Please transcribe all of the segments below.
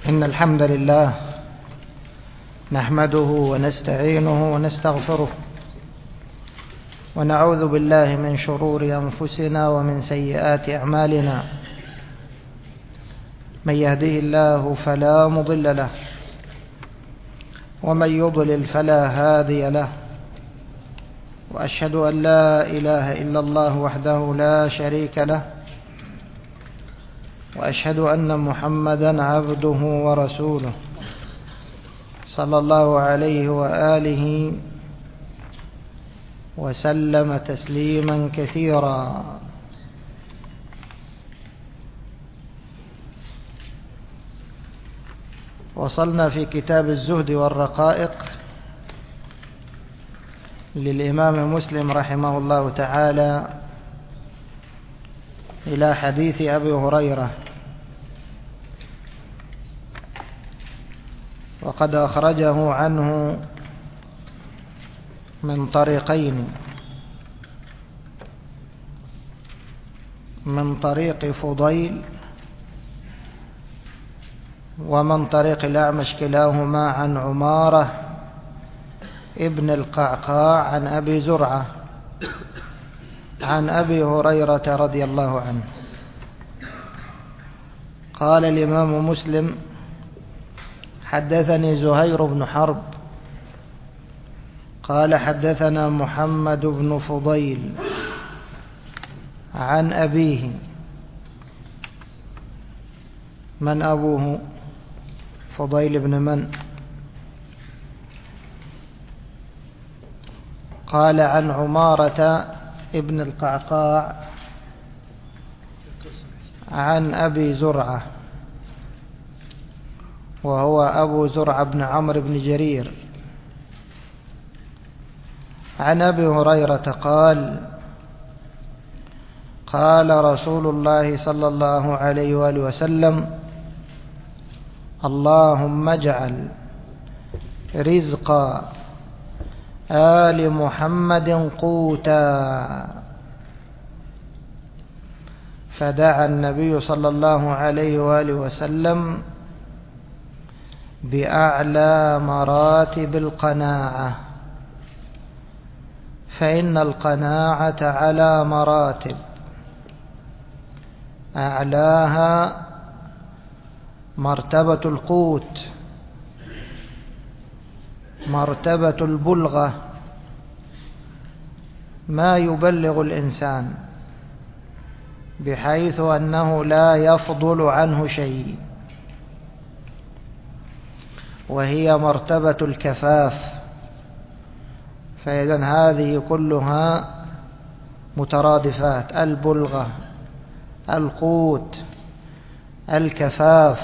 إن الحمد لله نحمده ونستعينه ونستغفره ونعوذ بالله من شرور أنفسنا ومن سيئات أعمالنا. من يهده الله فلا مضل له ومن يضلل فلا هادي له، وأشهد أن لا إله إلا الله وحده لا شريك له، وأشهد أن محمدا عبده ورسوله صلى الله عليه وآله وسلم تسليما كثيرا. وصلنا في كتاب الزهد والرقائق للإمام مسلم رحمه الله تعالى إلى حديث أبي هريرة، وقد أخرجه عنه من طريقين: من طريق فضيل ومن طريق الأعمش، كلاهما عن عمارة ابن القعقاع عن أبي زرعة عن أبي هريرة رضي الله عنه. قال الإمام مسلم: حدثني زهير بن حرب قال حدثنا محمد بن فضيل عن أبيه. من أبوه؟ فضيل بن من؟ قال عن عمارة ابن القعقاع عن أبي زرعة، وهو أبو زرعة بن عمرو بن جرير، عن أبي هريرة قال: قال رسول الله صلى الله عليه وآله وسلم: اللهم اجعل رزق آل محمد قوتا. فدعا النبي صلى الله عليه وآله وسلم بأعلى مراتب القناعة، فإن القناعة على مراتب، أعلاها مرتبة القوت، مرتبة البلغة، ما يبلغ الإنسان بحيث أنه لا يفضل عنه شيء، وهي مرتبة الكفاف. فإذن هذه كلها مترادفات: البلغة، القوت، الكفاف.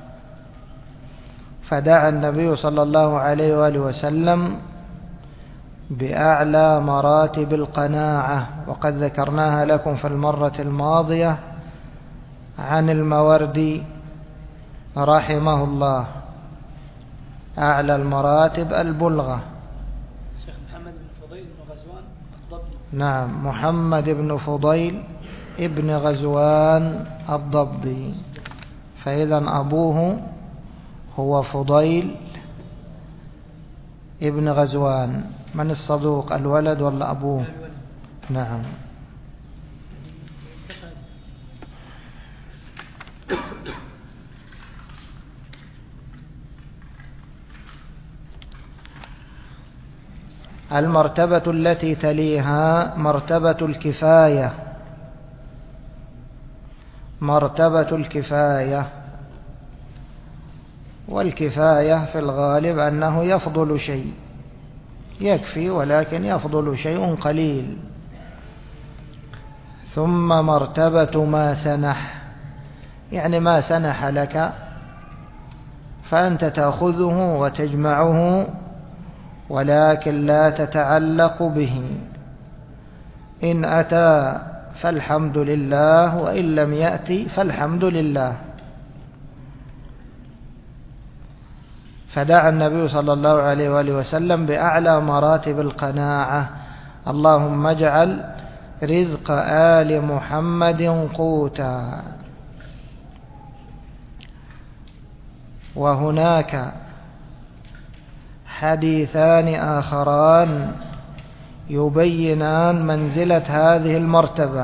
فدعا النبي صلى الله عليه وآله وسلم بأعلى مراتب القناعة، وقد ذكرناها لكم في المرة الماضية عن الموردي رحمه الله. أعلى المراتب البلغة. شيخ محمد بن فضيل بن غزوان الضبي. نعم، محمد بن فضيل ابن غزوان الضبي. فإذا أبوه هو فضيل ابن غزوان. من الصدوق، الولد ولا أبوه؟ نعم. المرتبة التي تليها مرتبة الكفاية. مرتبة الكفاية، والكفاية في الغالب أنه يفضل شيء، يكفي ولكن يفضل شيء قليل. ثم مرتبة ما سنح، يعني ما سنح لك فأنت تأخذه وتجمعه، ولكن لا تتعلق به. إن أتى فالحمد لله، وإن لم يأتي فالحمد لله. فدعا النبي صلى الله عليه وآله وسلم بأعلى مراتب القناعة: اللهم اجعل رزق آل محمد قوتا. وهناك حديثان آخران يبينان منزلة هذه المرتبة.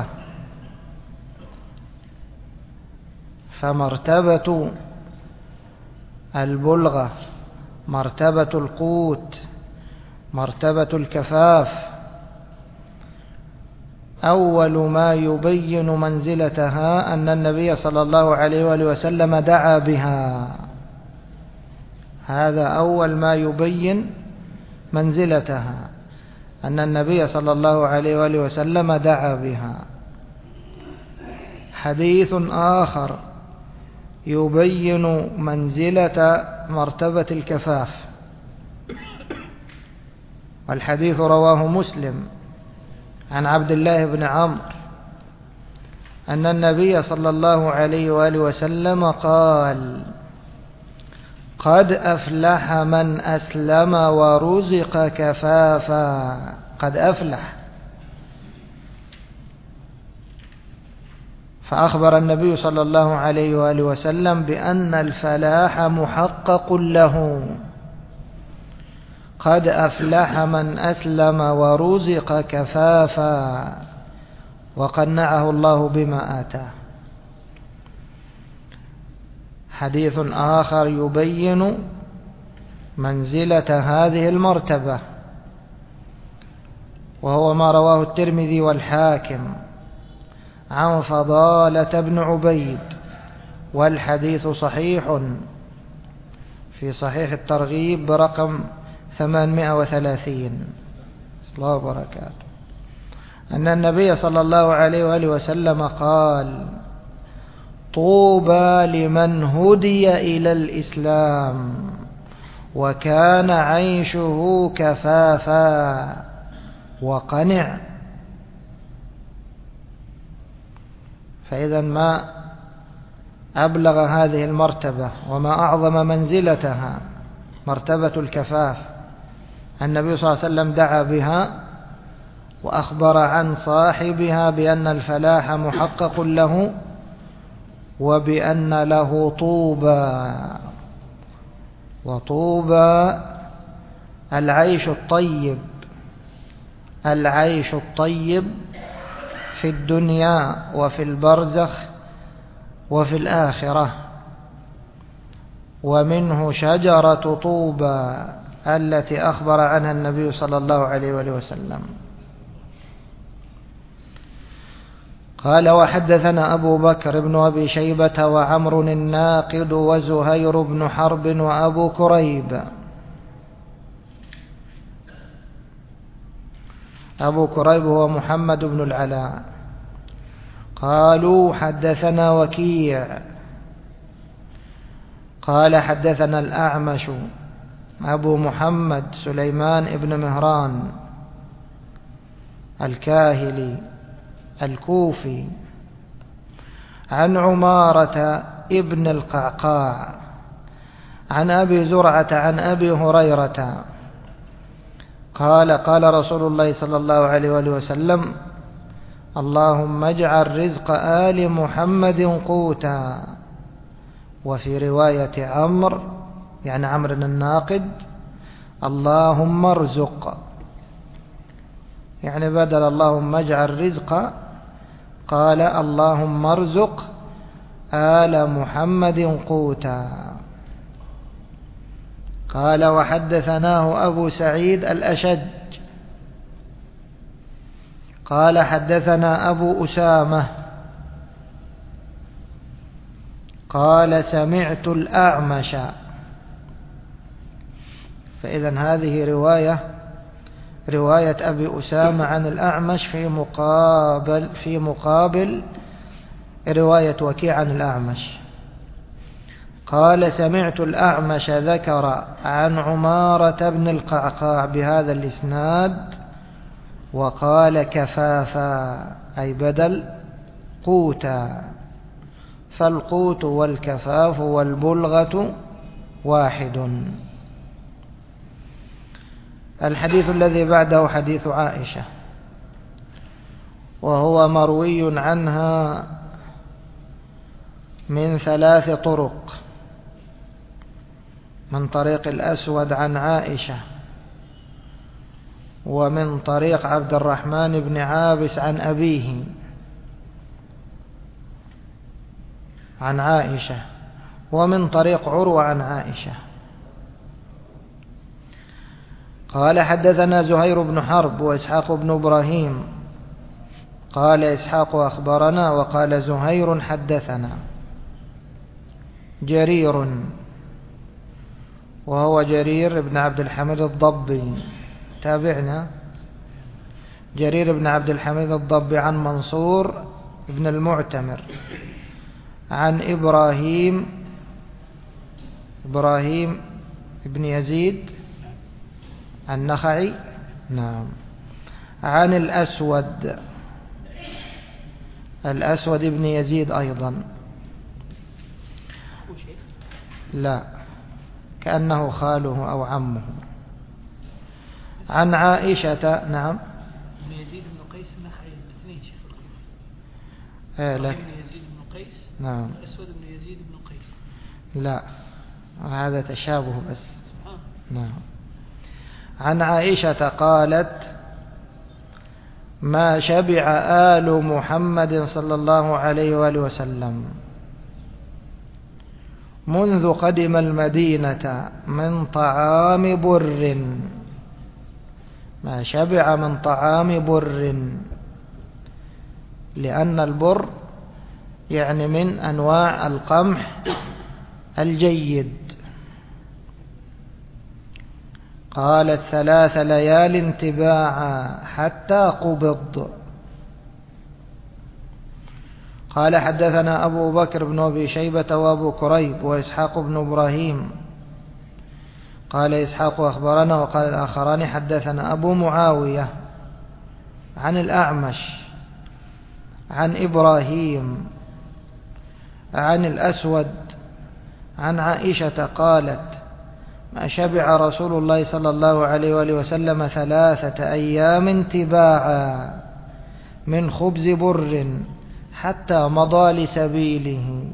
فمرتبة البلغة، مرتبة القوت، مرتبة الكفاف، أول ما يبين منزلتها أن النبي صلى الله عليه وآله وسلم دعا بها. هذا أول ما يبين منزلتها، أن النبي صلى الله عليه وآله وسلم دعا بها. حديث آخر يبين منزلة مرتبة الكفاف، والحديث رواه مسلم عن عبد الله بن عمرو أن النبي صلى الله عليه وآله وسلم قال: قد أفلح من أسلم ورزق كفافا. قد أفلح. فأخبر النبي صلى الله عليه وآله وسلم بأن الفلاح محقق له. قد أفلح من أسلم ورزق كفافا وقنعه الله بما آتاه. حديث آخر يبين منزلة هذه المرتبة، وهو ما رواه الترمذي والحاكم عن فضالة بن عبيد، والحديث صحيح في صحيح الترغيب برقم 830. الله وبركاته. أن النبي صلى الله عليه وآله وسلم قال: طوبى لمن هدي إلى الإسلام وكان عيشه كفافا وقنع. فإذا ما أبلغ هذه المرتبة وما أعظم منزلتها مرتبة الكفاف. النبي صلى الله عليه وسلم دعا بها وأخبر عن صاحبها بأن الفلاح محقق له، وبأن له طوبى. وطوبى العيش الطيب، العيش الطيب في الدنيا وفي البرزخ وفي الآخرة. ومنه شجرة طوبى التي أخبر عنها النبي صلى الله عليه وآله وسلم. قال: وحدثنا أبو بكر بن أبي شيبة وعمر الناقد وزهير بن حرب وأبو كريب. أبو كريب هو محمد بن العلاء. قالوا: حدثنا وكيع قال: حدثنا الأعمش أبو محمد سليمان بن مهران الكاهلي الكوفي عن عمارة ابن القعقاع عن أبي زرعة عن أبي هريرة قال: قال رسول الله صلى الله عليه وآله وسلم: اللهم اجعل رزق آل محمد قوتا. وفي رواية عمرو يعني عمرو الناقد: اللهم ارزق، يعني بدل اللهم اجعل رزق قال اللهم ارزق آل محمد قوتا. قال: وحدثناه أبو سعيد الأشج قال: حدثنا أبو أسامة قال: سمعت الأعمش. فإذا هذه رواية أبي أسامة عن الأعمش في مقابل رواية وكيع عن الأعمش. قال: سمعت الأعمش ذكر عن عمارة بن القعقاع بهذا الإسناد وقال: كفافا، أي بدل قوتا. فالقوت والكفاف والبلغة واحد. الحديث الذي بعده حديث عائشة، وهو مروي عنها من 3 طرق. من طريق الأسود عن عائشة، ومن طريق عبد الرحمن بن عابس عن أبيه عن عائشة، ومن طريق عروة عن عائشة. قال حدثنا زهير بن حرب وإسحاق بن إبراهيم. قال إسحاق أخبرنا، وقال زهير حدثنا جرير، وهو جرير بن عبد الحميد الضبي، تابعنا، جرير بن عبد الحميد الضبي عن منصور بن المعتمر عن إبراهيم بن يزيد النخعي، نعم، عن الأسود بن يزيد أيضا، لا كأنه خاله أو عمه، عن عائشة، نعم، بن يزيد بن قيس النخعي الاثنين شيخ لك بن يزيد بن قيس، نعم، الأسود بن يزيد بن قيس، لا هذا تشابه بس، نعم. عن عائشة قالت: ما شبع آل محمد صلى الله عليه وآله وسلم منذ قدم المدينة من طعام بر، ما شبع من طعام بر، لأن البر يعني من أنواع القمح الجيد. قالت: 3 ليال تباعا حتى قبض. قال حدثنا أبو بكر بن أبي شيبة وأبو كريب وإسحاق بن إبراهيم. قال إسحاق أخبرنا، وقال الآخران حدثنا أبو معاوية عن الأعمش عن إبراهيم عن الأسود عن عائشة قالت: ما شبع رسول الله صلى الله عليه وآله وسلم 3 أيام تباعا من خبز بر حتى مضى لسبيله.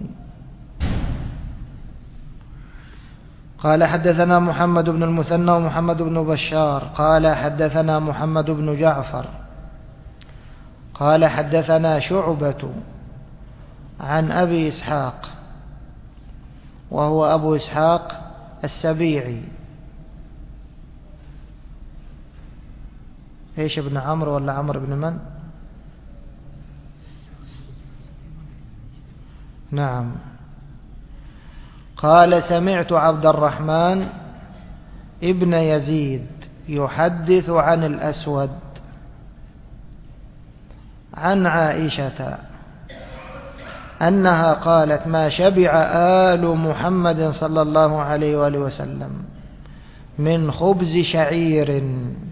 قال حدثنا محمد بن المثنى ومحمد بن بشار قال حدثنا محمد بن جعفر قال حدثنا شعبة عن أبي إسحاق، وهو أبو إسحاق السبيعي. إيش ابن عمرو ولا عمرو بن من؟ نعم. قال: سمعت عبد الرحمن ابن يزيد يحدث عن الأسود عن عائشة أنها قالت: ما شبع آل محمد صلى الله عليه وآله وسلم من خبز شعير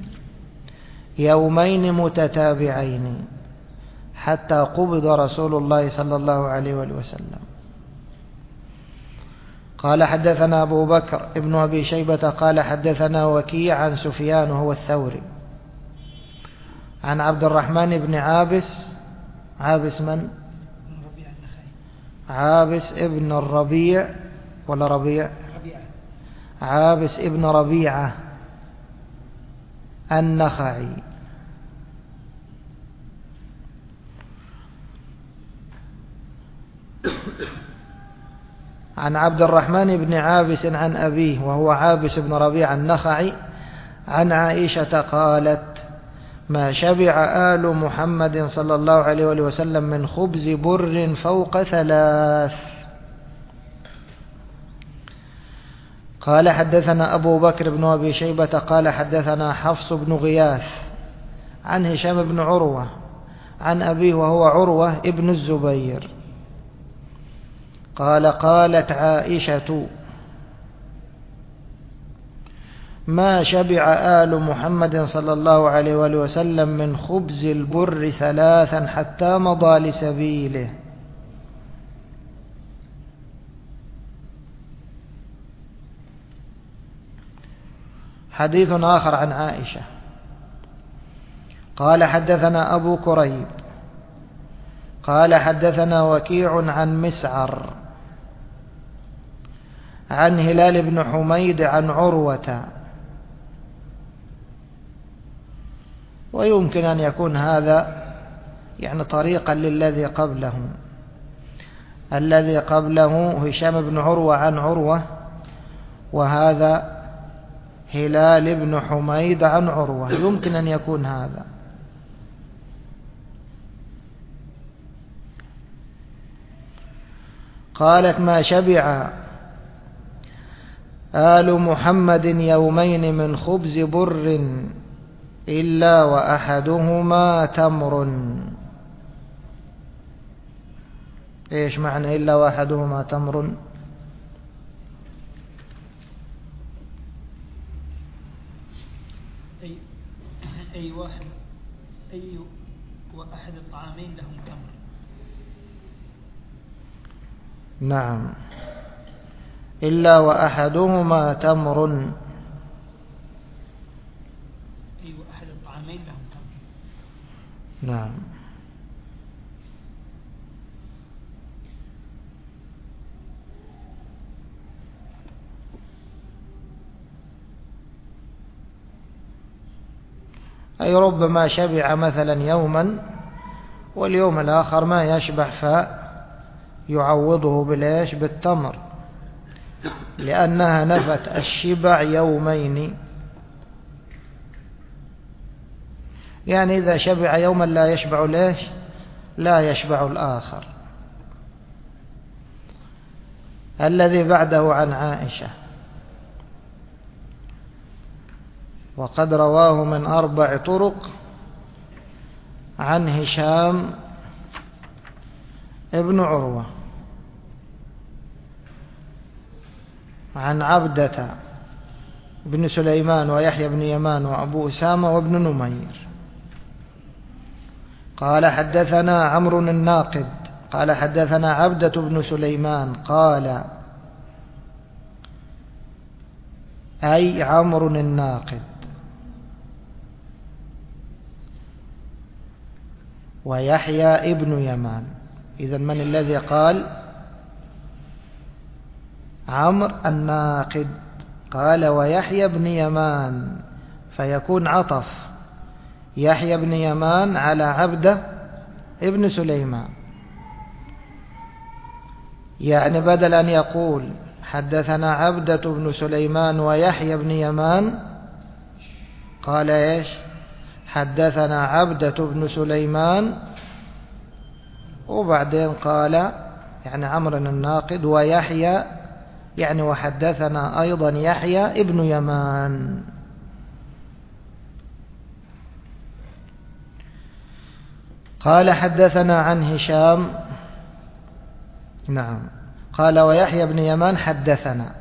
يومين متتابعين حتى قبض رسول الله صلى الله عليه وآله وسلم. قال حدثنا أبو بكر ابن أبي شيبة قال حدثنا وكيع عن سفيان وهو الثوري عن عبد الرحمن بن عابس من؟ عابس ابن الربيع ولا ربيع؟ عابس ابن ربيعة النخعي. عن عبد الرحمن بن عابس عن أبيه وهو عابس بن ربيعة النخعي عن عائشة قالت: ما شبع آل محمد صلى الله عليه وسلم من خبز بر فوق 3. قال حدثنا أبو بكر بن أبي شيبة قال حدثنا حفص بن غياث عن هشام بن عروة عن أبيه وهو عروة ابن الزبير قال: قالت عائشة: ما شبع آل محمد صلى الله عليه وسلم من خبز البر 3 حتى مضى لسبيله. حديث آخر عن عائشة. قال حدثنا أبو كريب قال حدثنا وكيع عن مسعر عن هلال بن حميد عن عروة. ويمكن أن يكون هذا يعني طريقا للذي قبله. الذي قبله هشام بن عروة عن عروة، وهذا هلال بن حميد عن عروة، يمكن أن يكون هذا. قالت: ما شبع آل محمد يومين من خبز بر إلا وأحدهما تمر. إيش معنى إلا وأحدهما تمر؟ أي وأحد الطعامين لهم تمر. نعم، إلا وأحدهما تمر. أي وأحد الطعامين لهم تمر. نعم. أي ربما شبع مثلا يوما واليوم الآخر ما يشبع فيعوضه بالإيش؟ بالتمر، لأنها نفت الشبع يومين. يعني إذا شبع يوما لا يشبع ليش؟ لا يشبع الآخر. الذي بعده عن عائشة: وقد رواه من 4 طرق عن هشام ابن عروة عن عبدة بن سليمان ويحيى بن يمان وأبو أسامة وابن نمير قال: حدثنا عمرو الناقد قال: حدثنا عبدة بن سليمان قال، أي عمرو الناقد، ويحيى ابن يمان. إذن من الذي قال؟ عمرو الناقد قال ويحيى بن يمان، فيكون عطف يحيى بن يمان على عبدة ابن سليمان. يعني بدل أن يقول حدثنا عبدة بن سليمان ويحيى بن يمان، قال إيش؟ حدثنا عبدة بن سليمان، وبعدين قال يعني عمرو الناقد ويحيى، يعني وحدثنا أيضا يحيى ابن يمان. قال: حدثنا عن هشام. نعم، قال ويحيى بن يمان حدثنا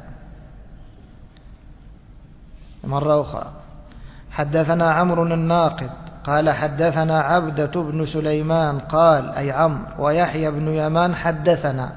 مرة أخرى. حدثنا عمرو الناقد قال: حدثنا عبدة بن سليمان قال، أي عمرو، ويحيى بن يمان حدثنا،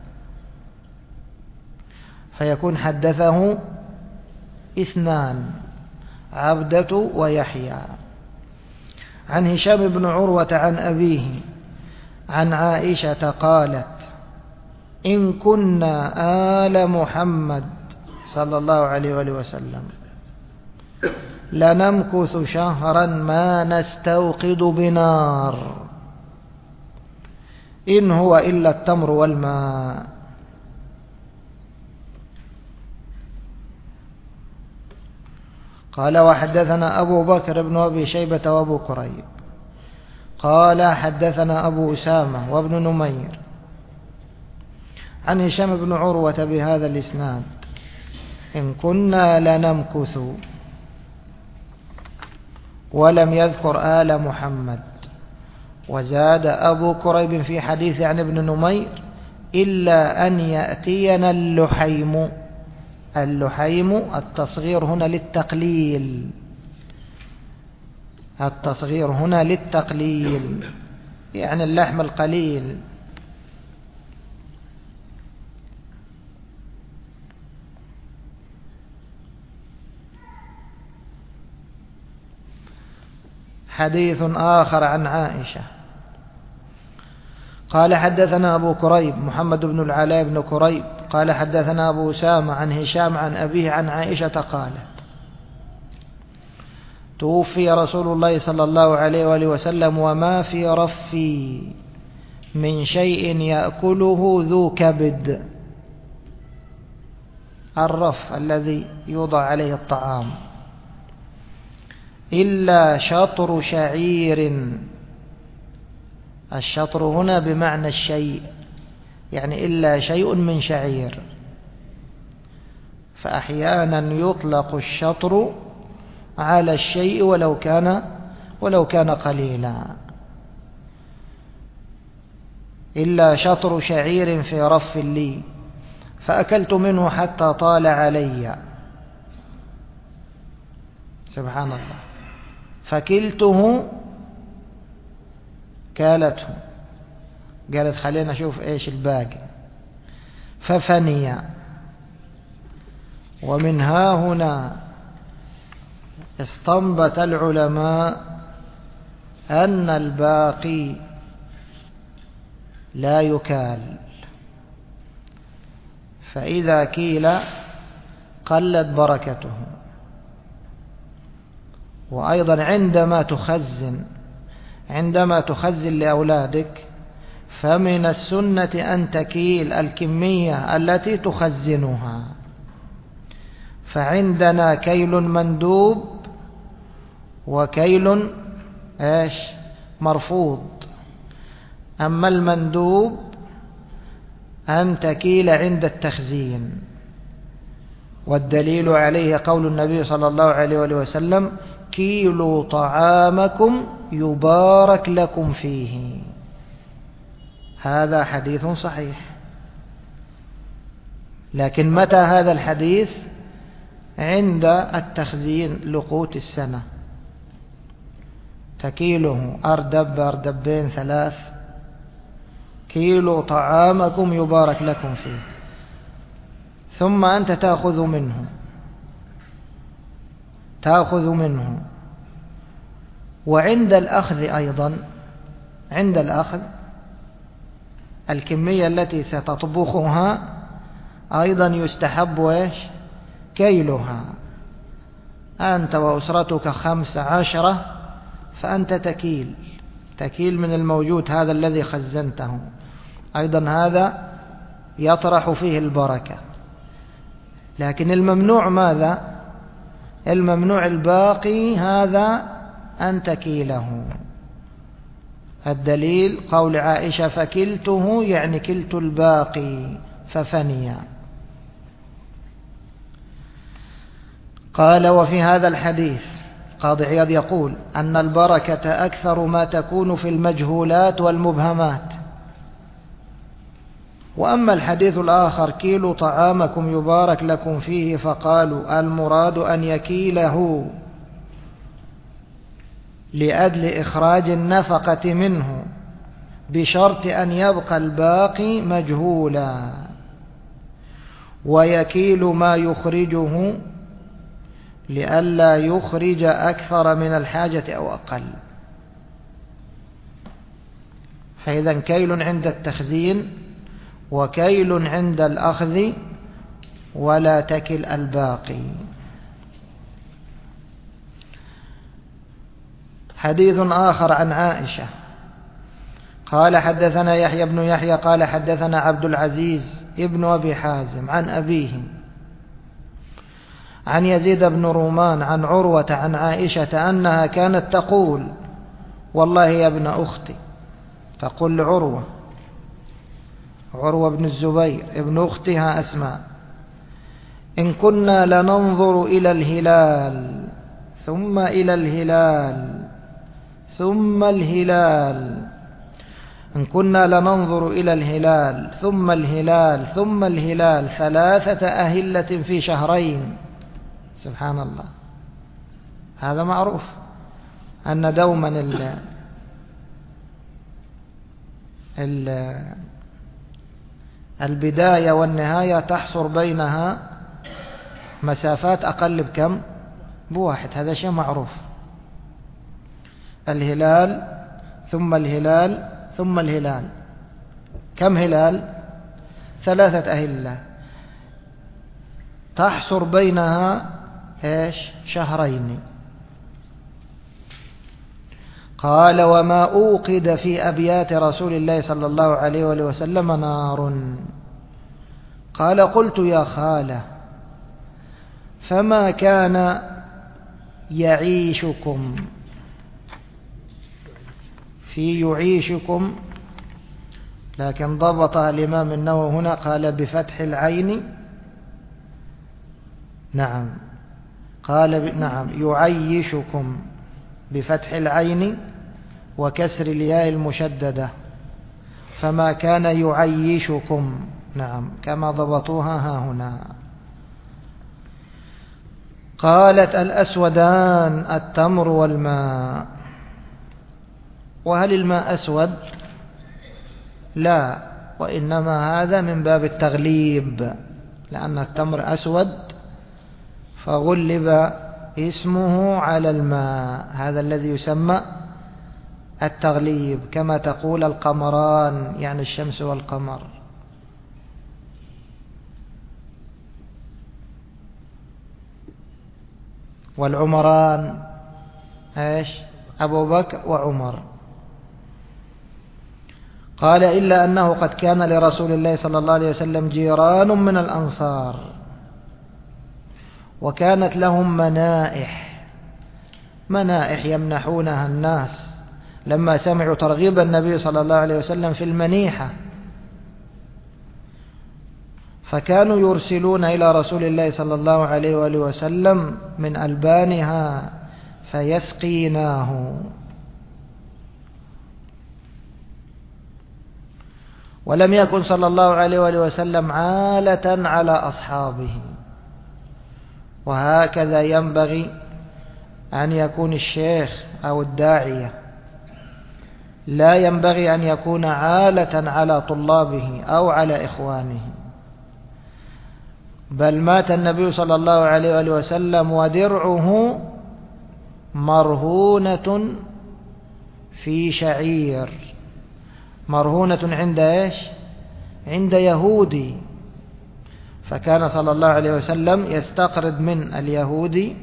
فيكون حدثه 2، عبدة ويحيى. عن هشام بن عروة عن أبيه عن عائشة قالت: إن كنا آل محمد صلى الله عليه وآله وسلم لنمكث شهرا ما نستوقد بنار، إن هو إلا التمر والماء. قال: وحدثنا أبو بكر بن أبي شيبة وأبو كريب قال: حدثنا أبو أسامة وابن نمير عن هشام بن عروة بهذا الإسناد: إن كنا لنمكث، ولم يذكر آل محمد. وزاد أبو كريب في حديث عن ابن نمير: إلا أن يأتينا اللحيم. اللحيم التصغير هنا للتقليل، التصغير هنا للتقليل، يعني اللحم القليل. حديث آخر عن عائشة قال: حدثنا أبو كريب محمد بن العلاء بن كريب قال حدثنا أبو أسامة عن هشام عن أبيه عن عائشة قالت توفي رسول الله صلى الله عليه وآله وسلم وما في رفي من شيء يأكله ذو كبد. الرف الذي يوضع عليه الطعام، إلا شطر شعير. الشطر هنا بمعنى الشيء، يعني إلا شيء من شعير. فأحيانا يطلق الشطر على الشيء ولو كان قليلا. إلا شطر شعير في رف لي فأكلت منه حتى طال علي. سبحان الله. فكلته كالته، قالت خلينا نشوف ايش الباقي، ففني. ومن ها هنا استنبط العلماء أن الباقي لا يكال، فإذا كيل قلت بركته. وأيضا عندما تخزن لأولادك فمن السنة أن تكيل الكمية التي تخزنها. فعندنا كيل مندوب وكيل مرفوض. أما المندوب أن تكيل عند التخزين، والدليل عليه قول النبي صلى الله عليه وسلم كيلوا طعامكم يبارك لكم فيه. هذا حديث صحيح، لكن متى هذا الحديث؟ عند التخزين لقوت السنة، تكيله أردب أردبين 3، كيلوا طعامكم يبارك لكم فيه، ثم أنت تأخذ منه. وعند الأخذ أيضا، عند الأخذ الكمية التي ستطبخها أيضا يستحب كيلها. أنت وأسرتك 15، فأنت تكيل من الموجود هذا الذي خزنته. أيضا هذا يطرح فيه البركة. لكن الممنوع ماذا؟ الممنوع الباقي، هذا أن تكيله. الدليل قول عائشة فكلته، يعني كلت الباقي ففني. قال وفي هذا الحديث قاضي عياض يقول أن البركة أكثر ما تكون في المجهولات والمبهمات. وأما الحديث الآخر كيلوا طعامكم يبارك لكم فيه، فقالوا المراد أن يكيله لأجل إخراج النفقة منه، بشرط أن يبقى الباقي مجهولا، ويكيل ما يخرجه لئلا يخرج أكثر من الحاجة أو أقل. فإذا كيل عند التخزين وكيل عند الأخذ، ولا تكل الباقي. حديث آخر عن عائشة قال حدثنا يحيى بن يحيى قال حدثنا عبد العزيز ابن أبي حازم عن أبيه عن يزيد بن رومان عن عروة عن عائشة أنها كانت تقول والله يا ابن أختي، تقول لعروة بن الزبير ابن أختها أسماء، إن كنا لننظر إلى الهلال ثم إلى الهلال ثم الهلال، إن كنا لننظر إلى الهلال ثم الهلال ثم الهلال 3 أهلة في شهرين. سبحان الله. هذا معروف أن دوما البداية والنهاية تحصر بينها مسافات أقل بكم؟ بواحد. هذا شيء معروف. الهلال ثم الهلال ثم الهلال، كم هلال؟ 3 أهلة. تحصر بينها إيش؟ شهرين. قال: وما أوقد في أبيات رسول الله صلى الله عليه وآله وسلم نار. قال: قلت: يا خالة، فما كان يعيشكم؟ في يعيشكم، لكن ضبطها الإمام النووي هنا قال بفتح العين. نعم، قال نعم يعيشكم بفتح العين وكسر الياء المشددة، فما كان يعيشكم. نعم، كما ضبطوها ها هنا. قالت: الأسودان التمر والماء. وهل الماء أسود؟ لا، وإنما هذا من باب التغليب، لأن التمر أسود فغلب اسمه على الماء، هذا الذي يسمى التغليب، كما تقول القمران، يعني الشمس والقمر. والعمران ايش؟ أبو بكر وعمر. قال: إلا أنه قد كان لرسول الله صلى الله عليه وسلم جيران من الأنصار، وكانت لهم منائح يمنحونها الناس لما سمعوا ترغيب النبي صلى الله عليه وسلم في المنيحة، فكانوا يرسلون إلى رسول الله صلى الله عليه وآله وسلم من ألبانها فيسقيناه. ولم يكن صلى الله عليه وآله وسلم عالة على أصحابه، وهكذا ينبغي أن يكون الشيخ أو الداعية، لا ينبغي أن يكون عالة على طلابه أو على إخوانه، بل مات النبي صلى الله عليه وآله وسلم ودرعه مرهونة في شعير، مرهونة عند إيش؟ عند يهودي، فكان صلى الله عليه وسلم يستقرض من اليهودي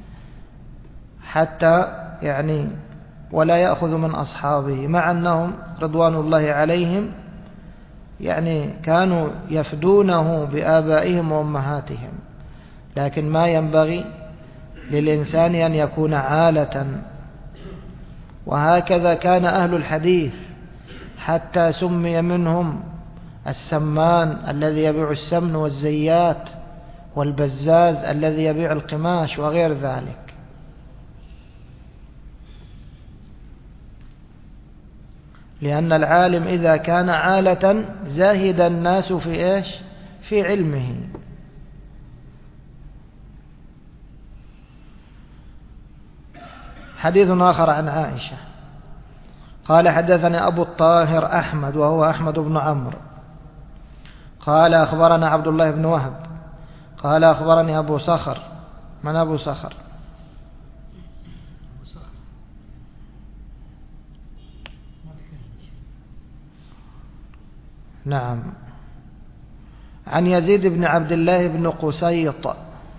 حتى يعني ولا يأخذ من أصحابه، مع أنهم رضوان الله عليهم يعني كانوا يفدونه بآبائهم وأمهاتهم، لكن ما ينبغي للإنسان أن يكون عالة. وهكذا كان أهل الحديث، حتى سمي منهم السمان الذي يبيع السمن والزيات، والبزاز الذي يبيع القماش وغير ذلك. لأن العالم إذا كان عالة زاهد الناس في إيش؟ في علمه. حديث آخر عن عائشة قال: حدثني أبو الطاهر أحمد، وهو أحمد بن عمرو، قال: أخبرنا عبد الله بن وهب قال: أخبرني أبو صخر. من أبو صخر؟ نعم، عن يزيد بن عبد الله بن قسيط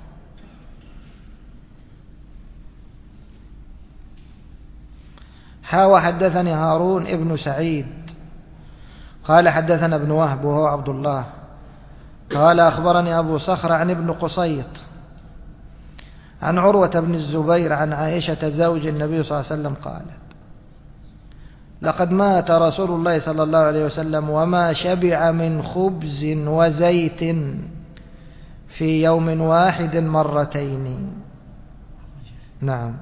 وحدثني هارون ابن سعيد قال: حدثنا ابن وهب وهو عبد الله قال: أخبرني أبو صخر عن ابن قسيط عن عروة بن الزبير عن عائشة زوج النبي صلى الله عليه وسلم قالت: لقد مات رسول الله صلى الله عليه وسلم وما شبع من خبز وزيت في يوم واحد مرتين. نعم،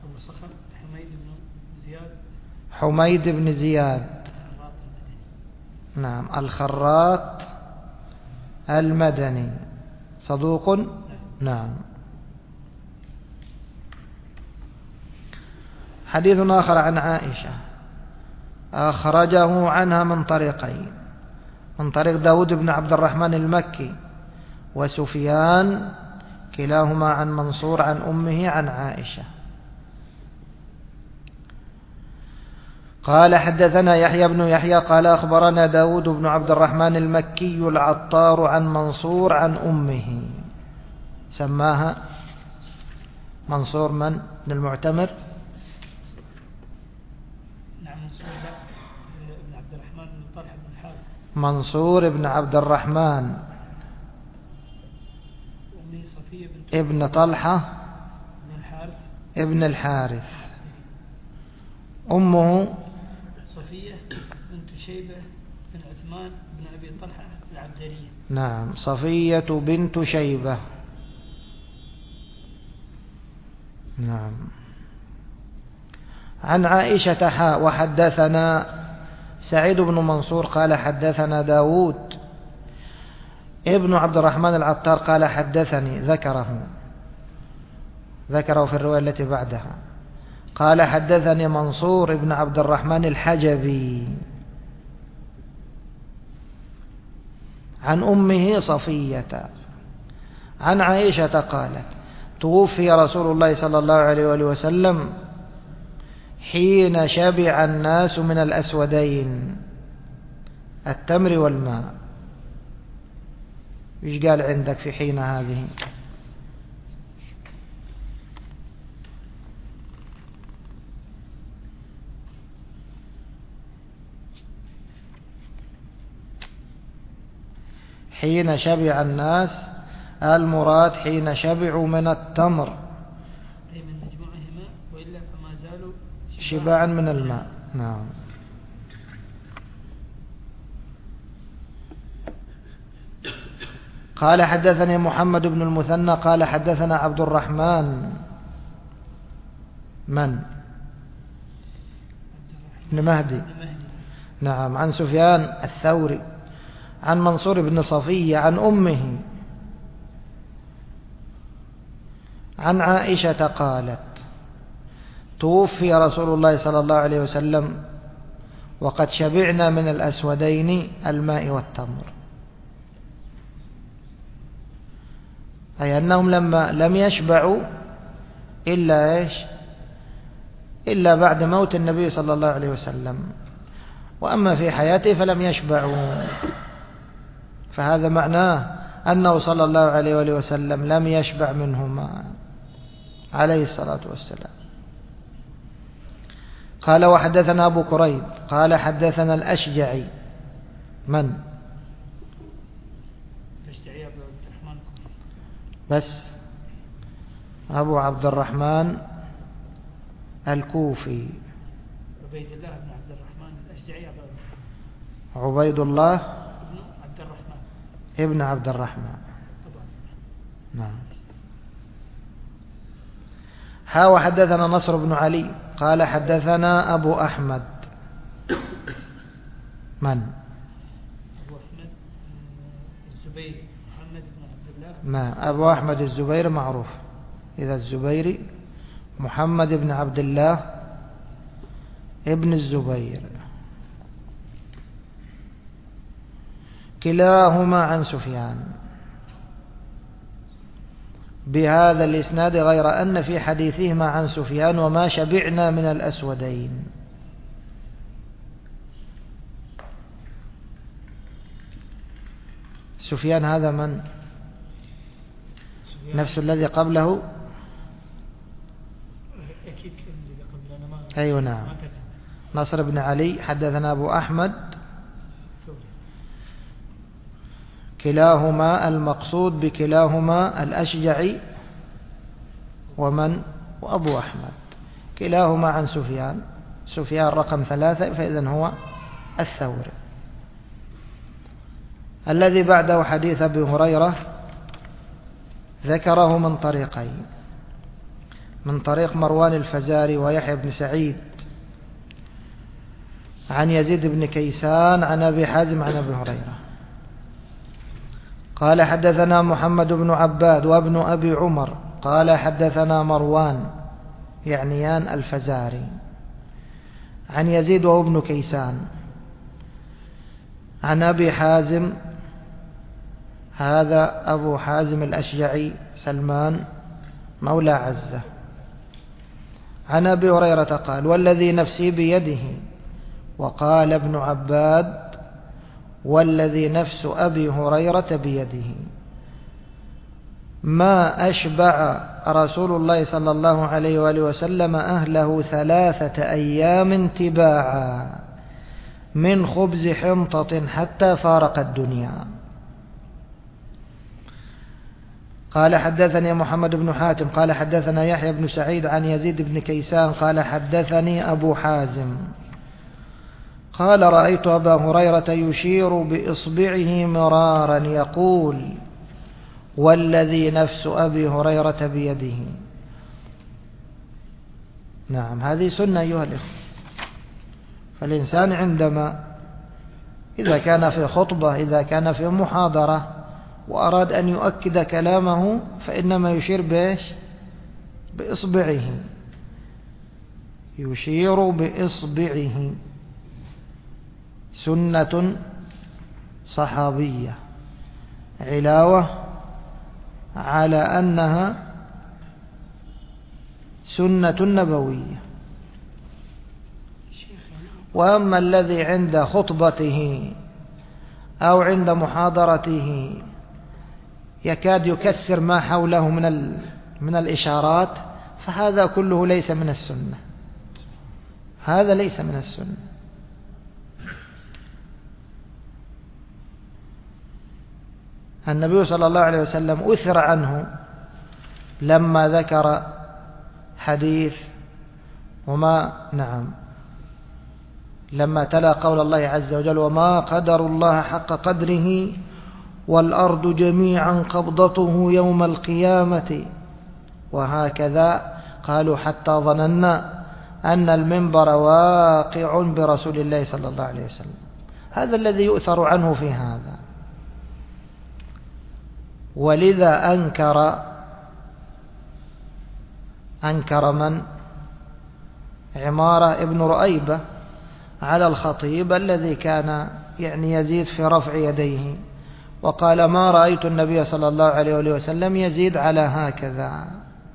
حميد بن زياد، نعم، الخراط المدني، صدوق. نعم. حديث آخر عن عائشة أخرجه عنها من طريقين، من طريق داود بن عبد الرحمن المكي وسفيان، كلاهما عن منصور عن أمه عن عائشة. قال: حدثنا يحيى بن يحيى قال: أخبرنا داود بن عبد الرحمن المكي العطار عن منصور عن أمه. سماها منصور من المعتمر؟ نعم منصور بن عبد الرحمن بن طلحة بن الحارث. منصور بن عبد الرحمن ابن طلحة ابن الحارث. أمه صفية بنت شيبة بن عثمان بن أبي طلحة العبدرية. نعم صفية بنت شيبة. نعم. عن عائشة حاء وحدثنا سعيد بن منصور قال حدثنا داود ابن عبد الرحمن العطار قال حدثني ذكره في الرواية التي بعدها. قال حدثني منصور بن عبد الرحمن الحجبي عن أمه صفية عن عائشة قالت توفي رسول الله صلى الله عليه وآله وسلم حين شبع الناس من الأسودين التمر والماء. إيش قال عندك في حين هذه؟ حين شبع الناس المراد حين شبعوا من التمر أي من مجموعهما وإلا فما زالوا شباعا من الماء. نعم. قال حدثني محمد بن المثنى قال حدثنا عبد الرحمن من بن مهدي. نعم. عن سفيان الثوري عن منصور بن صفية عن أمه عن عائشة قالت توفي رسول الله صلى الله عليه وسلم وقد شبعنا من الأسودين الماء والتمر، أي أنهم لما لم يشبعوا إلا بعد موت النبي صلى الله عليه وسلم، وأما في حياته فلم يشبعوا، فهذا معناه أنه صلى الله عليه وآله وسلم لم يشبع منهما عليه الصلاة والسلام. قال وحدثنا أبو كريب قال حدثنا الأشجعي من بس أبو عبد الرحمن الكوفي عبيد الله بن عبد الرحمن الأشجعي عبيد الله بن عبد الرحمن ابن عبد الرحمن. نعم. ها وحدثنا نصر بن علي قال حدثنا أبو أحمد من أبو أحمد الزبير محمد بن عبد الله. ما أبو أحمد الزبير معروف، إذا الزبيري محمد بن عبد الله ابن الزبير كلاهما عن سفيان بهذا الإسناد، غير أن في حديثهما عن سفيان وما شبعنا من الأسودين. سفيان هذا من؟ نفس الذي قبله؟ أكيد الذي قبلنا. أيوة نعم. نصر بن علي حدثنا أبو أحمد كلاهما المقصود بكلاهما الأشجعي وأبو أحمد كلاهما عن سفيان رقم 3، فإذن هو الثوري. الذي بعده حديث أبي هريرة ذكره من طريقين، من طريق مروان الفزاري ويحيى بن سعيد عن يزيد بن كيسان عن أبي حازم عن أبي هريرة قال حدثنا محمد بن عباد وابن أبي عمر قال حدثنا مروان يعنيان الفزاري عن يزيد وهو ابن كيسان عن أبي حازم، هذا أبو حازم الأشجعي سلمان مولى عزة، عن أبي هريرة قال والذي نفسي بيده، وقال ابن عباد والذي نفس أبي هريرة بيده. ما أشبع رسول الله صلى الله عليه وآله وسلم أهله 3 أيام تباعا من خبز حنطة حتى فارق الدنيا. قال حدثني محمد بن حاتم قال حدثنا يحيى بن سعيد عن يزيد بن كيسان قال حدثني أبو حازم قال رأيت أبا هريرة يشير بإصبعه مرارا يقول والذي نفس أبي هريرة بيده. نعم، هذه سنة أيها الإخوة. فالإنسان عندما إذا كان في خطبة، إذا كان في محاضرة وأراد أن يؤكد كلامه فإنما يشير بإيش؟ بإصبعه، يشير بإصبعه. سنة صحابية علاوة على أنها سنة نبوية. وأما الذي عند خطبته أو عند محاضرته يكاد يكسر ما حوله من الإشارات، فهذا كله ليس من السنة. هذا ليس من السنة. النبي صلى الله عليه وسلم أثر عنه لما ذكر حديث لما تلا قول الله عز وجل وما قدر الله حق قدره والأرض جميعا قبضته يوم القيامة وهكذا، قالوا حتى ظننا أن المنبر واقع برسول الله صلى الله عليه وسلم. هذا الذي يؤثر عنه في هذا. ولذا أنكر من؟ عمارة ابن رؤيبة على الخطيب الذي كان يزيد في رفع يديه، وقال ما رأيت النبي صلى الله عليه وسلم يزيد على هكذا.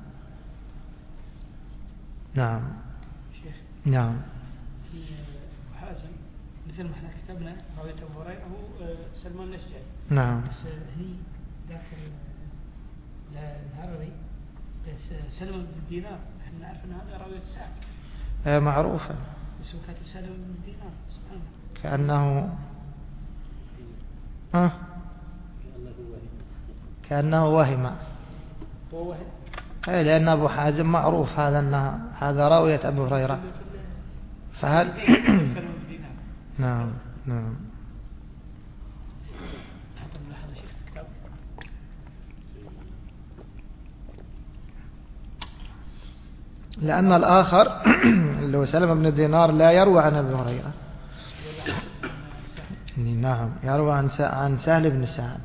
نعم شيخ. نعم. حازم مثل ما احنا كتبنا رواية أبو هريرة هو سلمان الأشجعي. نعم. بس هني داخل الهروي سلم بن دينار، احنا نعرف ان هذا رواية سعد. معروفة. بس هو كاتب سلم بن دينار سبحان الله. كأنه وهم. هو وهم. لأن أبو حازم معروف هذا راوية أبو هريرة. فهل نعم. لأن الآخر اللي هو سلم بن دينار لا يروى عن أبي هريرة. نعم، يروى عن سهل بن سعد.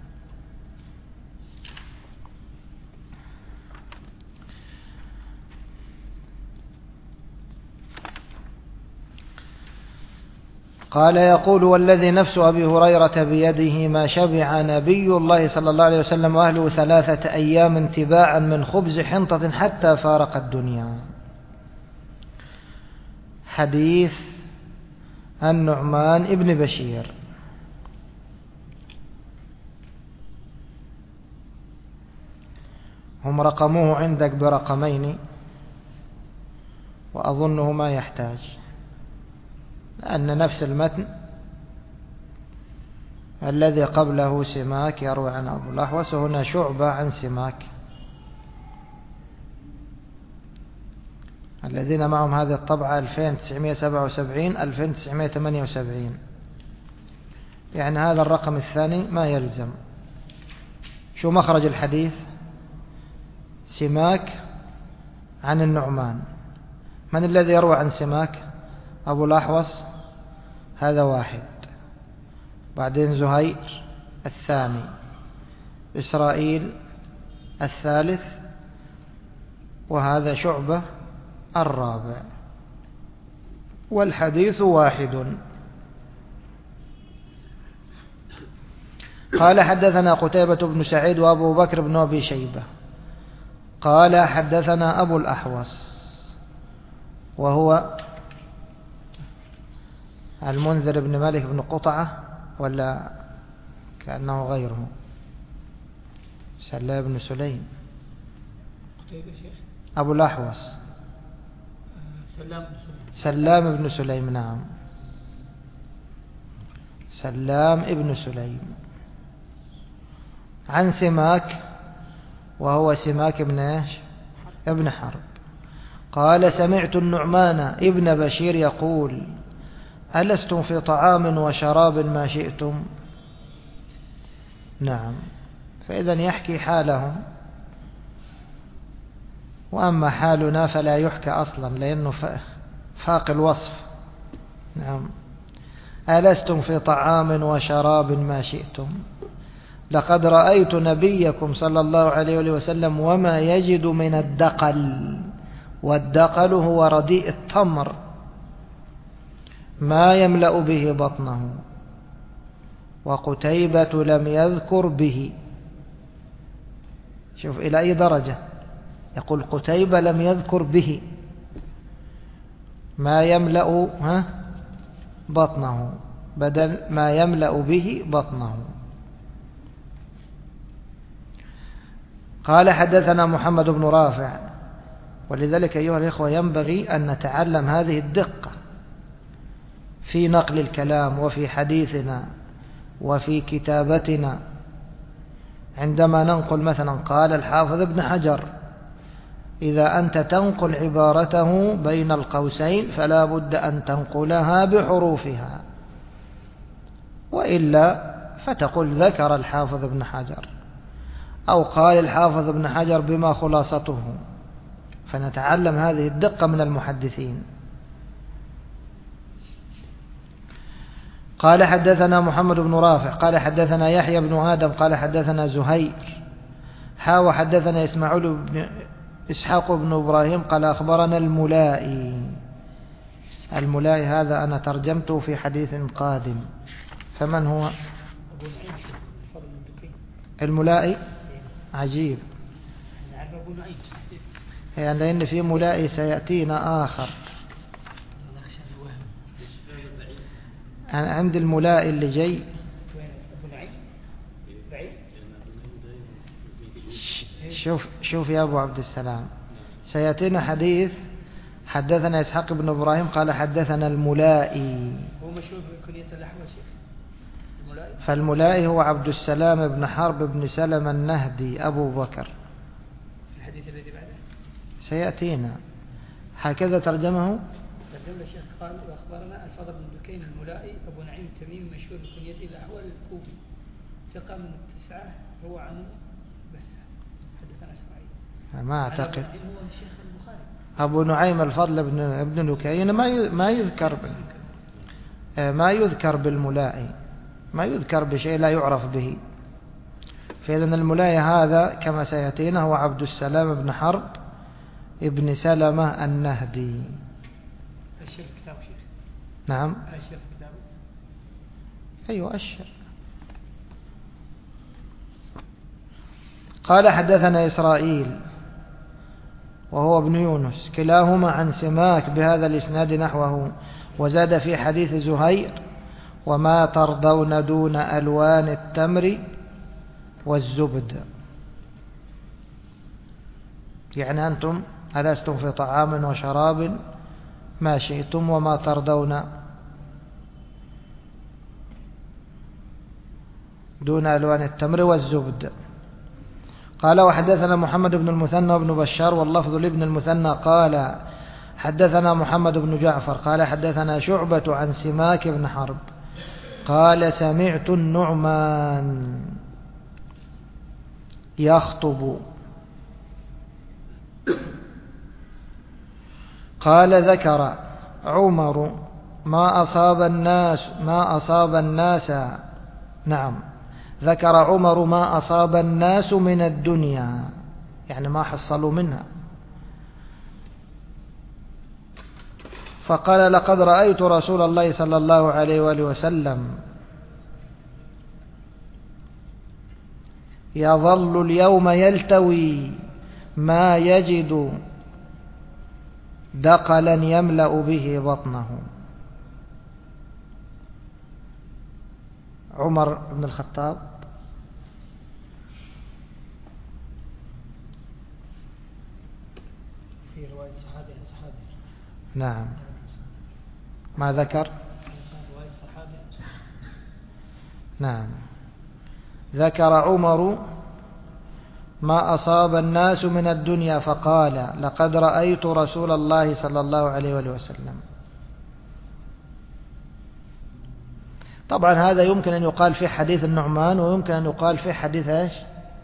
قال يقول والذي نفس أبي هريرة بيده ما شبع نبي الله صلى الله عليه وسلم وأهله 3 أيام تباعا من خبز حنطة حتى فارق الدنيا. حديث النعمان ابن بشير. هم رقموه عندك برقمين وأظنه ما يحتاج، لأن نفس المتن الذي قبله سماك يروي عن أبو الأحوص، وهنا شعبة عن سماك. الذين معهم هذه الطبعة 2977 2978، يعني هذا الرقم الثاني ما يلزم. شو مخرج الحديث؟ سماك عن النعمان. من الذي يروي عن سماك؟ أبو الأحوص، هذا واحد. بعدين زهير الثاني، إسرائيل الثالث، وهذا شعبة الرابع، والحديث واحد. قال حدثنا قتيبة بن سعيد وأبو بكر بن أبي شيبة قال حدثنا أبو الأحوص وهو المنذر بن مالك بن قطعة ولا كأنه غيره؟ سلام بن سليم. قتيبة شيخ. أبو الأحوص. سلام بن سليم. سلام بن سليم، نعم، سلام ابن سليم. عن سماك، وهو سماك بن ايش؟ ابن حرب. قال: سمعت النعمان ابن بشير يقول: ألستم في طعام وشراب ما شئتم؟ نعم. فإذا يحكي حالهم، وأما حالنا فلا يحكى أصلا لأنه فاق الوصف. نعم. ألستم في طعام وشراب ما شئتم؟ لقد رأيت نبيكم صلى الله عليه وسلم وما يجد من الدقل، والدقل هو رديء التمر، ما يملأ به بطنه. وقتيبة لم يذكر به. شوف إلى أي درجة، يقول قتيبة لم يذكر به ما يملأ بطنه، بدل ما يملأ به بطنه. قال: حدثنا محمد بن رافع. ولذلك أيها الإخوة ينبغي أن نتعلم هذه الدقة في نقل الكلام وفي حديثنا وفي كتابتنا. عندما ننقل مثلا قال الحافظ ابن حجر، إذا أنت تنقل عبارته بين القوسين فلا بد أن تنقلها بحروفها، وإلا فتقول ذكر الحافظ ابن حجر، أو قال الحافظ ابن حجر بما خلاصته. فنتعلم هذه الدقة من المحدثين. قال: حدثنا محمد بن رافع قال: حدثنا يحيى بن آدم قال: حدثنا زهير وحدثنا إسحاق بن إبراهيم قال: أخبرنا الملائي. الملائي هذا أنا ترجمته في حديث قادم. فمن هو الملائي؟ عجيب، يعني لأن في ملائي سيأتينا آخر. عند الملائي اللي جاي شوف يا أبو عبد السلام، سيأتينا حديث حدثنا إسحاق بن إبراهيم قال: حدثنا الملائي. هو مشهور بكنية الأحوال شيخ الملائي. فالملائي هو عبد السلام بن حرب بن سلمة النهدي أبو بكر. الحديث الذي بعده سيأتينا هكذا ترجمه. ترجمه الشيخ قال: وأخبرنا الفضل بن دكين الملائي أبو نعيم تميم مشهور بكنية الأحوال الكوفي، ثقة من التسعة، هو عنه بس. حدثنا إسرائيل. ما أعتقد أبو نعيم الفضل ابن دكين ما يذكر بالملائي، ما يذكر بشيء لا يعرف به. فإذن الملائي هذا كما سيأتينا هو عبد السلام بن حرب ابن سلمة النهدي. أشر كتاب شيخ. نعم. أشر كتابه. أيوة أشر. قال: حدثنا إسرائيل وهو ابن يونس كلاهما عن سماك بهذا الإسناد نحوه، وزاد في حديث زهير: وما ترضون دون ألوان التمر والزبد. يعني أنتم ألستم في طعام وشراب ما شئتم وما ترضون دون ألوان التمر والزبد. قال: وحدثنا محمد بن المثنى وابن بشار واللفظ لابن المثنى قال: حدثنا محمد بن جعفر قال: حدثنا شعبة عن سماك بن حرب قال: سمعت النعمان يخطب قال: ذكر عمر ما أصاب الناس نعم، ذكر عمر ما أصاب الناس من الدنيا، يعني ما حصلوا منها. فقال: لقد رأيت رسول الله صلى الله عليه وآله وسلم يظل اليوم يلتوي ما يجد دقلا يملأ به بطنه. عمر بن الخطاب في رواية صحابي عن صحابي. نعم. ما ذكر؟ رواية صحابي عن صحابي. نعم. ذكر عمر ما أصاب الناس من الدنيا فقال لقد رأيت رسول الله صلى الله عليه وسلم. طبعا هذا يمكن أن يقال في حديث النعمان، ويمكن أن يقال في حديث إيش؟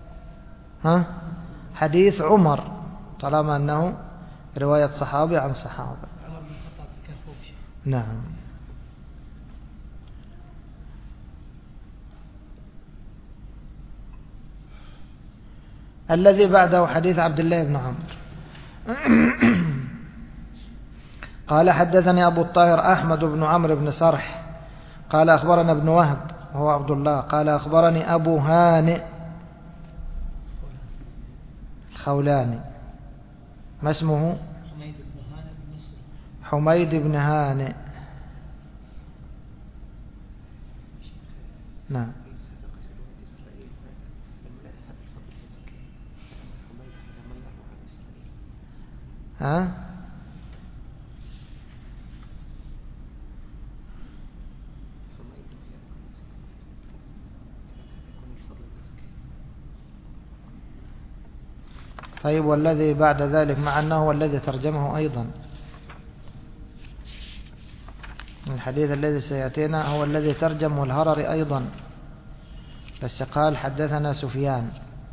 حديث عمر، طالما أنه رواية صحابي عن صحابة. عمر بن الخطاب كان فوق شيء. نعم. الذي بعده حديث عبد الله بن عمرو. قال حدثني أبو الطاهر أحمد بن عمرو بن سرح قال أخبرنا ابن وهب وهو عبد الله قال أخبرني أبو هانئ الخولاني. ما اسمه؟ حميد بن هانئ. نعم. ها؟ طيب، والذي بعد ذلك مع أنه هو الذي ترجمه أيضا، الحديث الذي سيأتينا هو الذي ترجمه الهرري أيضا، بس قال حدثنا سفيان.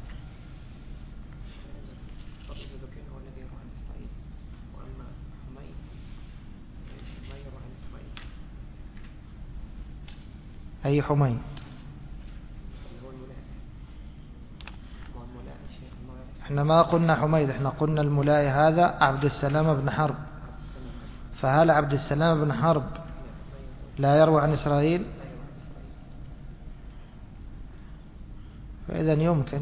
أي حميد؟ احنا ما قلنا حميد، احنا قلنا الملائي هذا عبد السلام بن حرب. فهل عبد السلام بن حرب لا يروي عن إسرائيل؟ فإذا يمكن.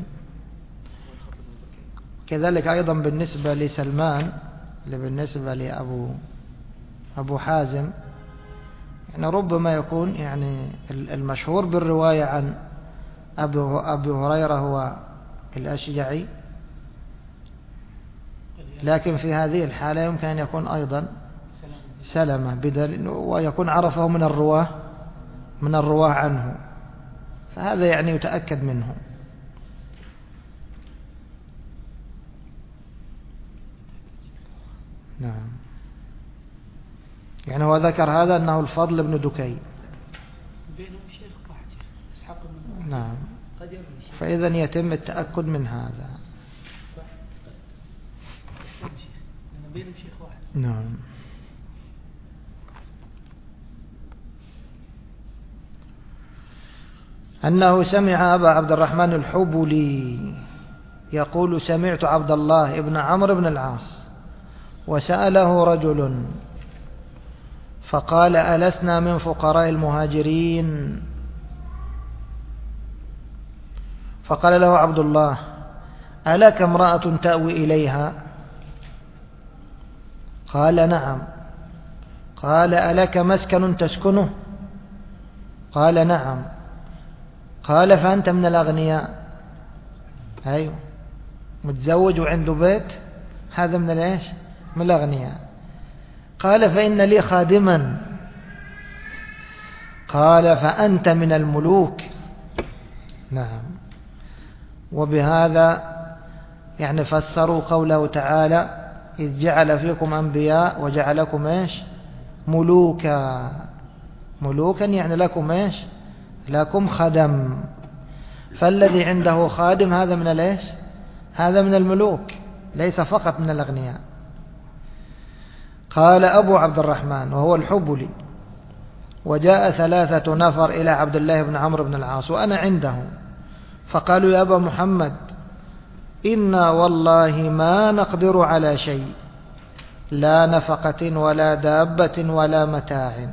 كذلك أيضا بالنسبة لسلمان، بالنسبة لأبو حازم، يعني ربما يكون يعني المشهور بالرواية عن أبي هريرة هو الأشجعي، لكن في هذه الحالة يمكن أن يكون أيضا سلمة بدل، ويكون عرفه من الرواه عنه، فهذا يعني يتأكد منه. نعم. يعني هو ذكر هذا أنه الفضل بن دكين. بينهم شيخ واحد إسحاق بن. نعم. فإذا يتم التأكد من هذا. بينهم شيخ واحد. نعم. أنه سمع أبا عبد الرحمن الحبلي يقول سمعت عبد الله ابن عمرو بن العاص وسأله رجل فقال ألسنا من فقراء المهاجرين؟ فقال له عبد الله ألك امرأة تأوي إليها؟ قال نعم. قال ألك مسكن تسكنه؟ قال نعم. قال فأنت من الأغنياء؟ أيوه، متزوج وعنده بيت، هذا من الإيش؟ من الأغنياء. قال فإن لي خادما. قال فأنت من الملوك. نعم. وبهذا يعني فسروا قوله تعالى إذ جعل فيكم أنبياء وجعلكم إيش؟ ملوكا. ملوكا يعني لكم إيش؟ لكم خدم. فالذي عنده خادم هذا من الإيش؟ هذا من الملوك، ليس فقط من الأغنياء. قال أبو عبد الرحمن وهو الحبلي وجاء 3 نفر إلى عبد الله بن عمرو بن العاص وأنا عنده، فقالوا يا أبا محمد إنا والله ما نقدر على شيء، لا نفقة ولا دابة ولا متاع.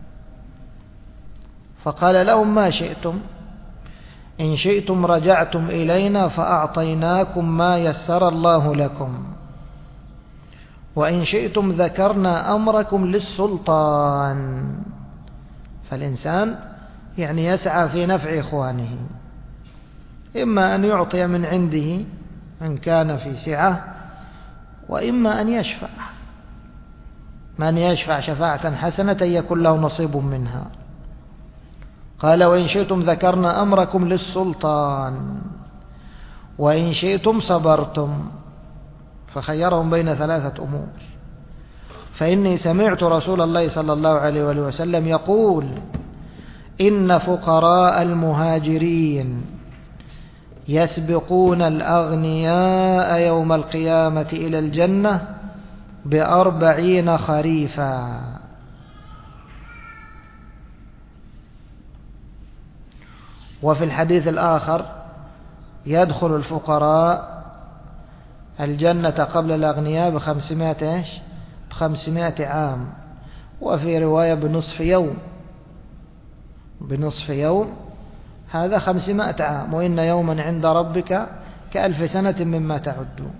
فقال لهم ما شئتم، إن شئتم رجعتم إلينا فأعطيناكم ما يسر الله لكم، وإن شئتم ذكرنا أمركم للسلطان. فالإنسان يعني يسعى في نفع إخوانه، إما أن يعطي من عنده من كان في سعة، وإما أن يشفع، من يشفع شفاعة حسنة يكون له نصيب منها. قال وإن شئتم ذكرنا أمركم للسلطان وإن شئتم صبرتم، فخيرهم بين ثلاثة أمور. فإني سمعت رسول الله صلى الله عليه وآله وسلم يقول إن فقراء المهاجرين يسبقون الأغنياء يوم القيامة إلى الجنة ب40 خريفا. وفي الحديث الآخر يدخل الفقراء الجنة قبل الأغنياء ب500 عام، وفي رواية بنصف يوم، هذا 500 عام، وإن يوما عند ربك ك1000 سنة مما تعدون.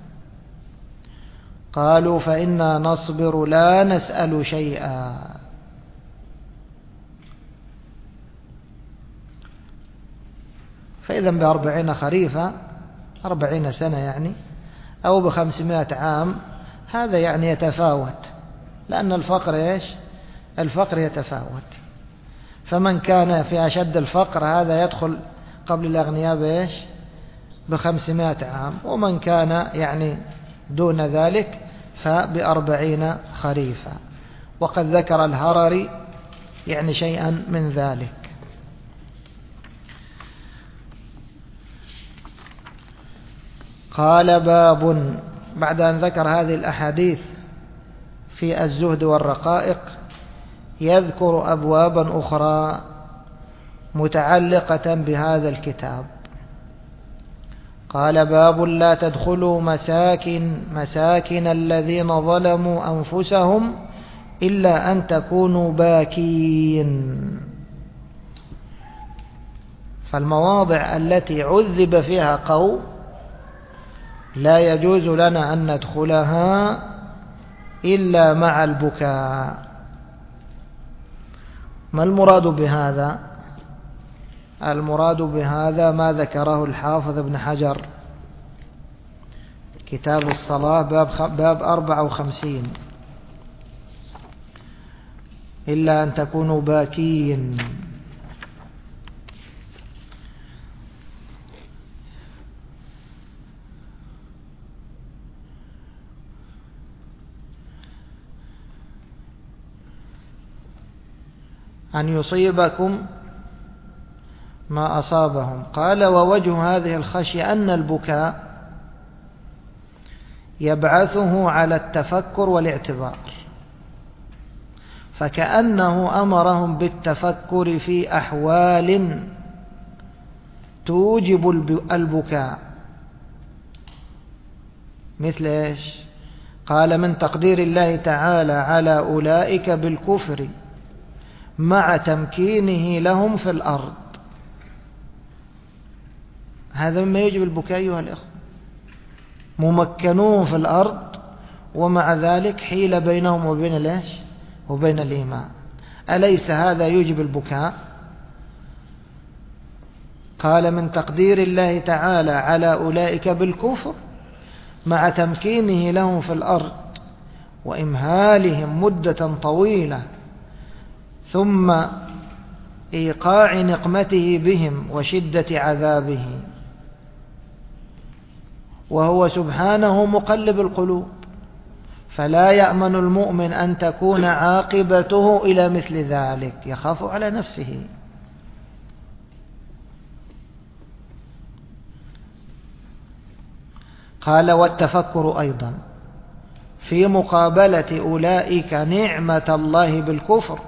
قالوا فإنا نصبر لا نسأل شيئا. فإذا ب40 خريفا 40 سنة يعني، أو ب500 عام، هذا يعني يتفاوت، لأن الفقر يتفاوت. فمن كان في أشد الفقر هذا يدخل قبل الأغنياء ب500 عام، ومن كان يعني دون ذلك ب40 خريفا. وقد ذكر الهرري يعني شيئا من ذلك. قال باب، بعد أن ذكر هذه الأحاديث في الزهد والرقائق يذكر أبوابا أخرى متعلقة بهذا الكتاب. قال باب لا تدخلوا مساكن الذين ظلموا أنفسهم إلا أن تكونوا باكين. فالمواضع التي عذب فيها قوم لا يجوز لنا أن ندخلها إلا مع البكاء. ما المراد بهذا؟ المراد بهذا ما ذكره الحافظ ابن حجر كتاب الصلاة باب 54، إلا أن تكونوا باكين. أن يصيبكم ما أصابهم. قال ووجه هذه الخشية أن البكاء يبعثه على التفكر والاعتبار، فكأنه أمرهم بالتفكر في أحوال توجب البكاء. مثل إيش؟ قال من تقدير الله تعالى على أولئك بالكفر مع تمكينه لهم في الأرض. هذا مما يجب البكاء أيها الإخوة، ممكنون في الأرض ومع ذلك حيل بينهم وبين الإيمان. أليس هذا يجب البكاء؟ قال من تقدير الله تعالى على أولئك بالكفر مع تمكينه لهم في الأرض وإمهالهم مدة طويلة ثم إيقاع نقمته بهم وشدة عذابه، وهو سبحانه مقلب القلوب، فلا يأمن المؤمن أن تكون عاقبته إلى مثل ذلك، يخاف على نفسه. قال والتفكر أيضا في مقابلة أولئك نعمة الله بالكفر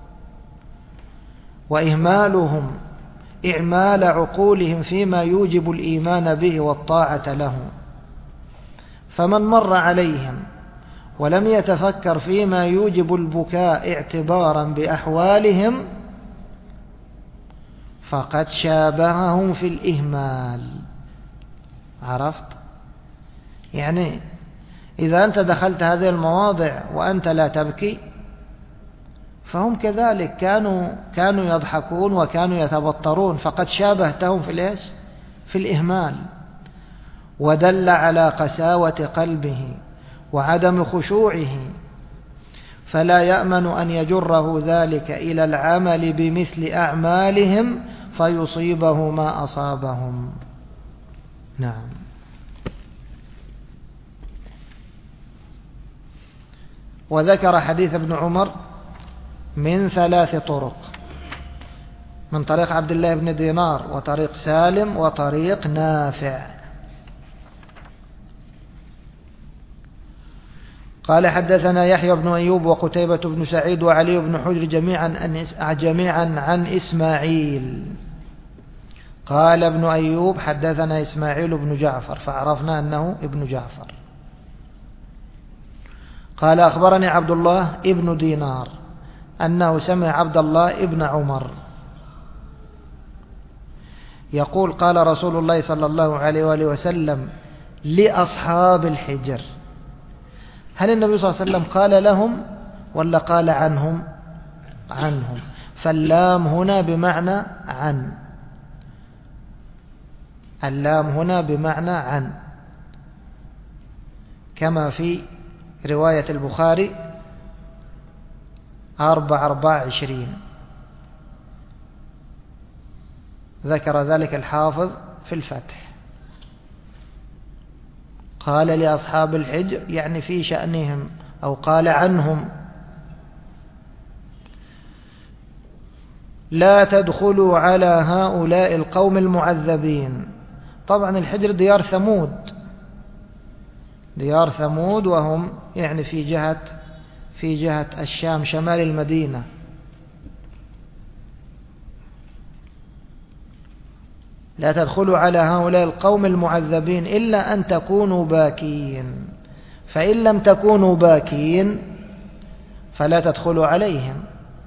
وإهمالهم إعمال عقولهم فيما يوجب الإيمان به والطاعة له. فمن مر عليهم ولم يتفكر فيما يوجب البكاء اعتبارا بأحوالهم فقد شابههم في الإهمال. عرفت؟ يعني إذا أنت دخلت هذه المواضع وأنت لا تبكي، فهم كذلك كانوا يضحكون وكانوا يتبطرون، فقد شابهتهم في الإهمال، ودل على قساوة قلبه وعدم خشوعه، فلا يأمن أن يجره ذلك إلى العمل بمثل أعمالهم فيصيبه ما أصابهم. نعم. وذكر حديث ابن عمر من 3 طرق: من طريق عبد الله بن دينار، وطريق سالم، وطريق نافع. قال حدثنا يحيى بن أيوب وقتيبة بن سعيد وعلي بن حجر جميعا عن إسماعيل. قال ابن أيوب حدثنا إسماعيل بن جعفر، فعرفنا أنه ابن جعفر. قال أخبرني عبد الله ابن دينار أنه سمع عبد الله ابن عمر يقول: قال رسول الله صلى الله عليه وآله وسلم لأصحاب الحجر. هل النبي صلى الله عليه وسلم قال لهم ولا قال عنهم؟ عنهم. فاللام هنا بمعنى عن، اللام هنا بمعنى عن، كما في رواية البخاري 424 ذكر ذلك الحافظ في الفتح. قال لأصحاب الحجر يعني في شأنهم، أو قال عنهم: لا تدخلوا على هؤلاء القوم المعذبين. طبعا الحجر ديار ثمود، ديار ثمود، وهم يعني في جهة الشام شمال المدينة. لا تدخلوا على هؤلاء القوم المعذبين إلا أن تكونوا باكين، فإن لم تكونوا باكين فلا تدخلوا عليهم.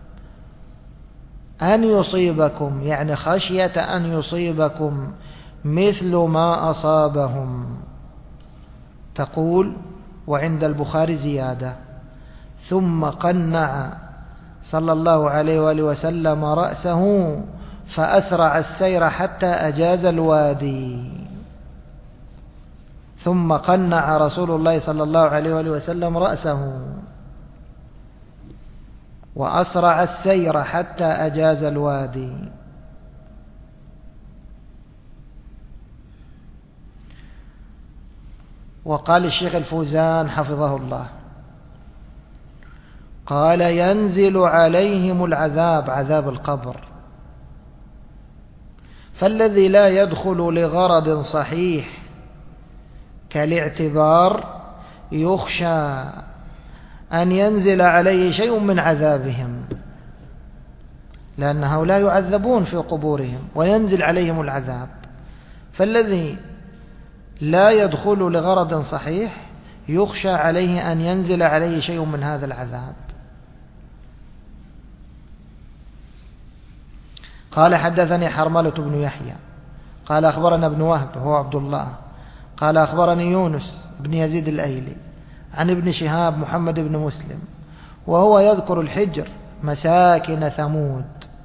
أن يصيبكم يعني خشية أن يصيبكم مثل ما أصابهم. تقول: وعند البخاري زيادة: ثم قنع صلى الله عليه وآله وسلم رأسه فأسرع السير حتى أجاز الوادي. ثم قنع رسول الله صلى الله عليه وآله وسلم رأسه وأسرع السير حتى أجاز الوادي. وقال الشيخ الفوزان حفظه الله: قال: ينزل عليهم العذاب، عذاب القبر. فالذي لا يدخل لغرض صحيح كالاعتبار يخشى أن ينزل عليه شيء من عذابهم، لأن هؤلاء يعذبون في قبورهم وينزل عليهم العذاب. فالذي لا يدخل لغرض صحيح يخشى عليه أن ينزل عليه شيء من هذا العذاب. قال حدثني حرملة بن يحيى قال أخبرنا ابن وهب هو عبد الله قال أخبرني يونس بن يزيد الأيلي عن ابن شهاب محمد بن مسلم وهو يذكر الحجر مساكن ثمود.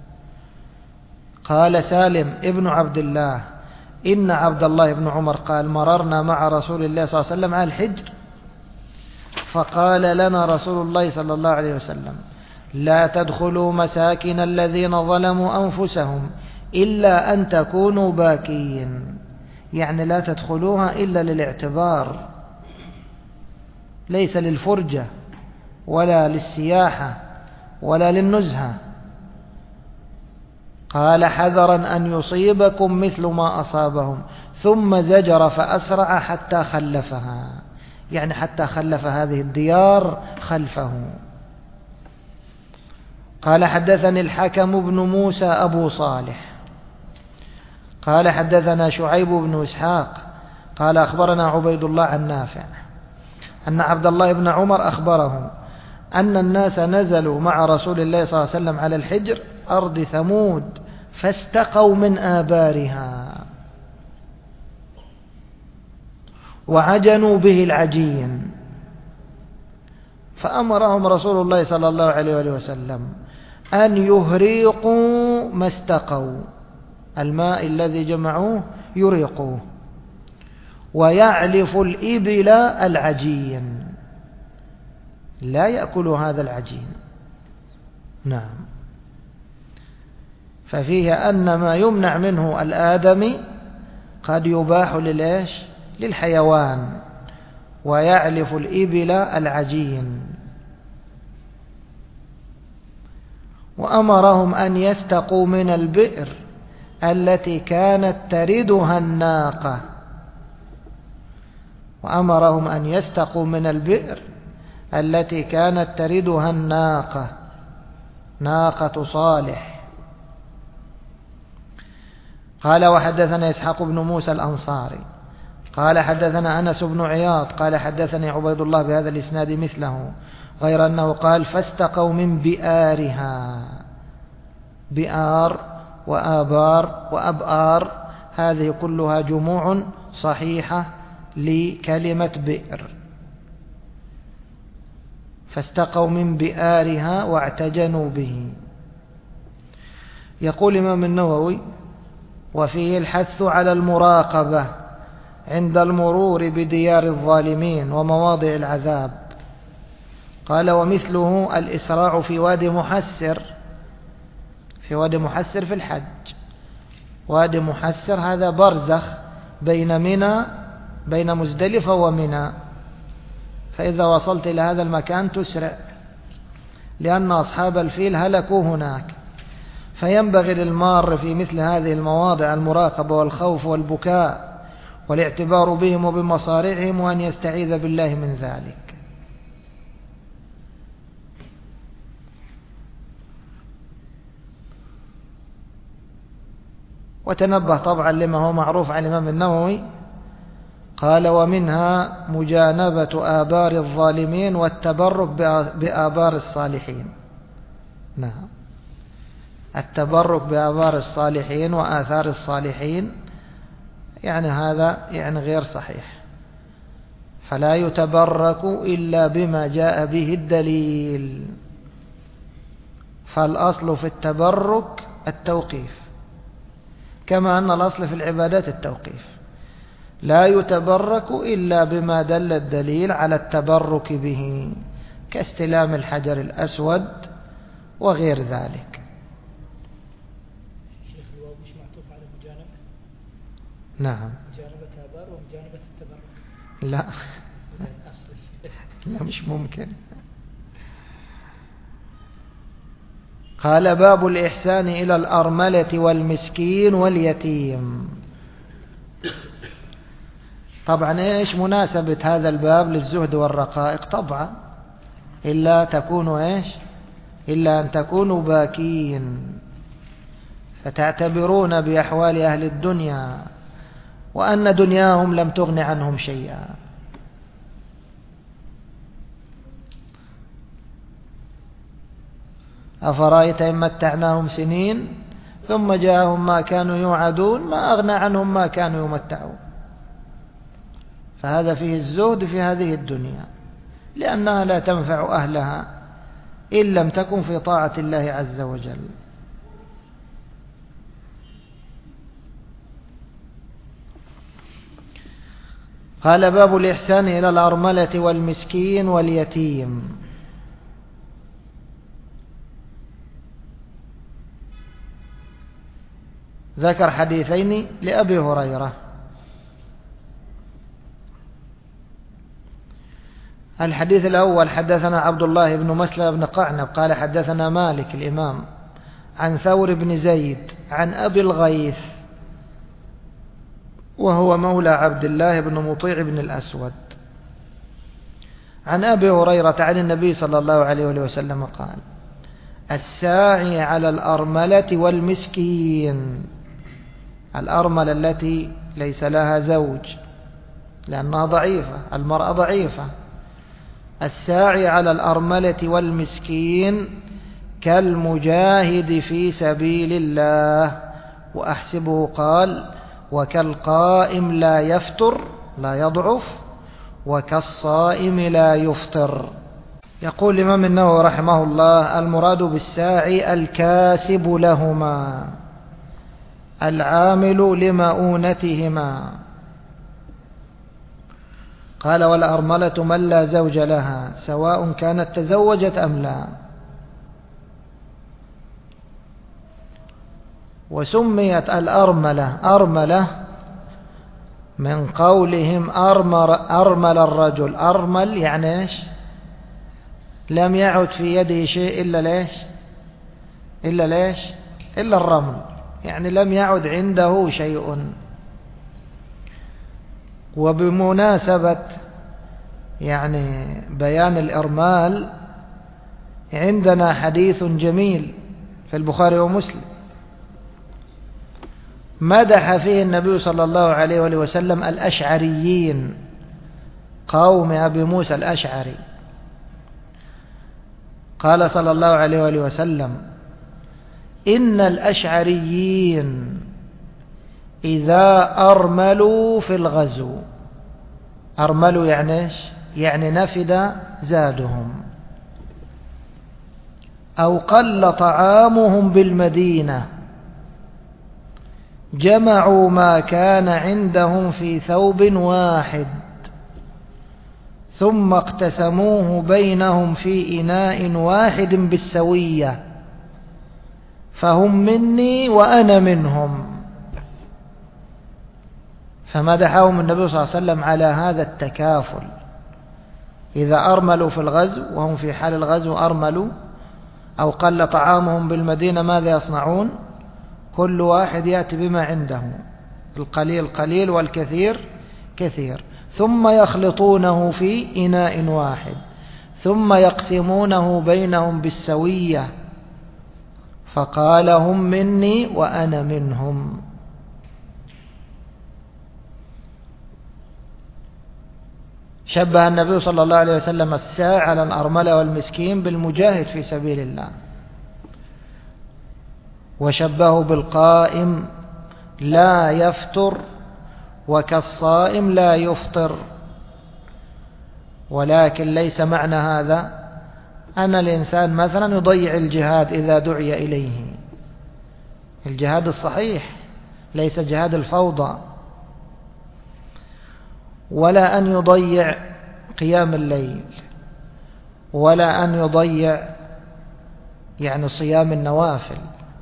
قال سالم ابن عبد الله إن عبد الله بن عمر قال: مررنا مع رسول الله صلى الله عليه وسلم على الحجر فقال لنا رسول الله صلى الله عليه وسلم: لا تدخلوا مساكن الذين ظلموا أنفسهم إلا أن تكونوا باكين، يعني لا تدخلوها إلا للاعتبار، ليس للفرجة ولا للسياحة ولا للنزهة. قال: حذرا أن يصيبكم مثل ما أصابهم، ثم زجر فأسرع حتى خلفها، يعني حتى خلف هذه الديار خلفه. قال: حدثني الحكم بن موسى أبو صالح قال: حدثنا شعيب بن إسحاق قال: أخبرنا عبيد الله عن نافع أن عبد الله بن عمر أخبره أن الناس نزلوا مع رسول الله صلى الله عليه وسلم على الحجر أرض ثمود فاستقوا من آبارها وعجنوا به العجين، فأمرهم رسول الله صلى الله عليه وسلم أن يهريقوا ما استقوا، الماء الذي جمعوه يريقوه، ويعلف الإبل العجين، لا يأكل هذا العجين. نعم. ففيه أن ما يمنع منه الآدمي قد يباح للحيوان، ويعلف الإبل العجين. وأمرهم أن يستقوا من البئر التي كانت تردها الناقة. وأمرهم أن يستقوا من البئر التي كانت تردها الناقة، ناقة صالح. قال وحدثنا إسحاق بن موسى الأنصاري قال حدثنا أنس بن عياض قال حدثني عبيد الله بهذا الإسناد مثله، غير أنه قال فاستقوا من بئارها. بئار وآبار وأبآر هذه كلها جموع صحيحة لكلمة بئر. فاستقوا من بئارها واعتجنوا به. يقول الإمام النووي وفيه الحث على المراقبة عند المرور بديار الظالمين ومواضع العذاب. قال ومثله الإسراع في وادي محسر، في وادي محسر في الحج. وادي محسر هذا برزخ بين مزدلفة ومنى، فإذا وصلت إلى هذا المكان تسرع، لأن أصحاب الفيل هلكوا هناك. فينبغي للمار في مثل هذه المواضع المراقبة والخوف والبكاء والاعتبار بهم وبمصارعهم، وأن يستعيذ بالله من ذلك. وتنبه طبعا لما هو معروف عن الإمام النووي، قال ومنها مجانبة آبار الظالمين والتبرك بآبار الصالحين. نعم، التبرك بآبار الصالحين وآثار الصالحين يعني هذا يعني غير صحيح. فلا يتبرك إلا بما جاء به الدليل. فالأصل في التبرك التوقيف، كما أن الأصل في العبادات التوقيف. لا يتبرك إلا بما دل الدليل على التبرك به، كاستلام الحجر الأسود وغير ذلك. شيخ الواو مش معطوف على مجانبة؟ نعم. مجانبة آبار ومجانبة التبرك. لا لا مش ممكن. قال باب الإحسان إلى الأرملة والمسكين واليتيم. طبعا إيش مناسبة هذا الباب للزهد والرقائق؟ طبعا إلا تكونوا إيش؟ إلا أن تكونوا باكين فتعتبرون بأحوال أهل الدنيا وأن دنياهم لم تغن عنهم شيئا. أفرأيت إن متعناهم سنين ثم جاءهم ما كانوا يوعدون ما أغنى عنهم ما كانوا يمتعون. فهذا فيه الزهد في هذه الدنيا، لأنها لا تنفع أهلها إن لم تكن في طاعة الله عز وجل. قال باب الإحسان إلى الأرملة والمسكين واليتيم. ذكر حديثين لأبي هريرة. الحديث الأول حدثنا عبد الله بن مسلم بن قعنب قال حدثنا مالك الإمام عن ثور بن زيد عن أبي الغيث وهو مولى عبد الله بن مطيع بن الأسود عن أبي هريرة عن النبي صلى الله عليه وسلم قال الساعي على الأرملة والمسكين. الأرملة التي ليس لها زوج لأنها ضعيفة، المرأة ضعيفة. الساعي على الأرملة والمسكين كالمجاهد في سبيل الله. وأحسبه قال وكالقائم لا يفتر لا يضعف وكالصائم لا يفطر. يقول الإمام النووي رحمه الله المراد بالساعي الكاسب لهما العامل لمؤونتهما. قال والأرملة من لا زوج لها سواء كانت تزوجت أم لا. وسميت الأرملة أرملة من قولهم أرمل الرجل. أرمل يعني إيش؟ لم يعد في يده شيء إلا ليش؟ إلا الرمل، يعني لم يعد عنده شيء. وبمناسبة يعني بيان الإرمال عندنا حديث جميل في البخاري ومسلم مدح فيه النبي صلى الله عليه وسلم الأشعريين، قوم أبي موسى الأشعري. قال صلى الله عليه وسلم إن الأشعريين إذا أرملوا في الغزو، أرملوا يعني إيش؟ يعني نفد زادهم، أو قل طعامهم بالمدينة، جمعوا ما كان عندهم في ثوب واحد ثم اقتسموه بينهم في إناء واحد بالسوية، فهم مني وأنا منهم. فمدحهم النبي صلى الله عليه وسلم على هذا التكافل. إذا أرملوا في الغزو وهم في حال الغزو أرملوا، أو قل طعامهم بالمدينة، ماذا يصنعون؟ كل واحد يأتي بما عنده، القليل قليل والكثير كثير، ثم يخلطونه في إناء واحد ثم يقسمونه بينهم بالسوية، فقال هم مني وأنا منهم. شبه النبي صلى الله عليه وسلم الساعل الأرملة والمسكين بالمجاهد في سبيل الله، وشبهه بالقائم لا يفتر وكالصائم لا يفطر. ولكن ليس معنى هذا أن الإنسان مثلا يضيع الجهاد إذا دعي إليه، الجهاد الصحيح ليس جهاد الفوضى، ولا أن يضيع قيام الليل، ولا أن يضيع يعني صيام النوافل.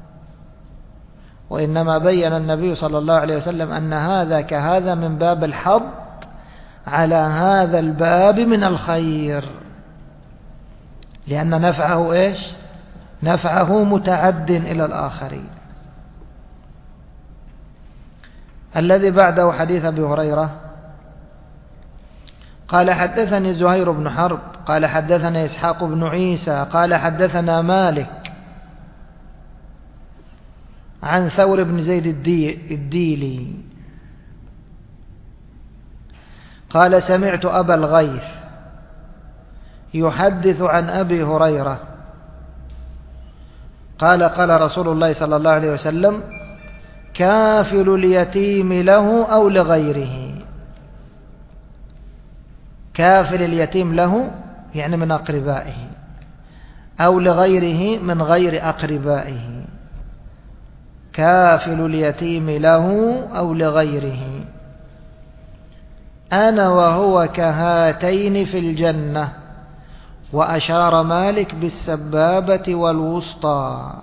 وإنما بين النبي صلى الله عليه وسلم أن هذا كهذا من باب الحظ على هذا الباب من الخير، لأن نفعه إيش؟ نفعه متعد إلى الآخرين. الذي بعده حديث أبي هريرة قال حدثني زهير بن حرب قال حدثنا إسحاق بن عيسى قال حدثنا مالك عن ثور بن زيد الديلي قال سمعت أبا الغيث يحدث عن أبي هريرة قال قال رسول الله صلى الله عليه وسلم كافل اليتيم له أو لغيره. كافل اليتيم له يعني من أقربائه، أو لغيره من غير أقربائه. كافل اليتيم له أو لغيره أنا وهو كهاتين في الجنة. وأشار مالك بالسبابة والوسطى.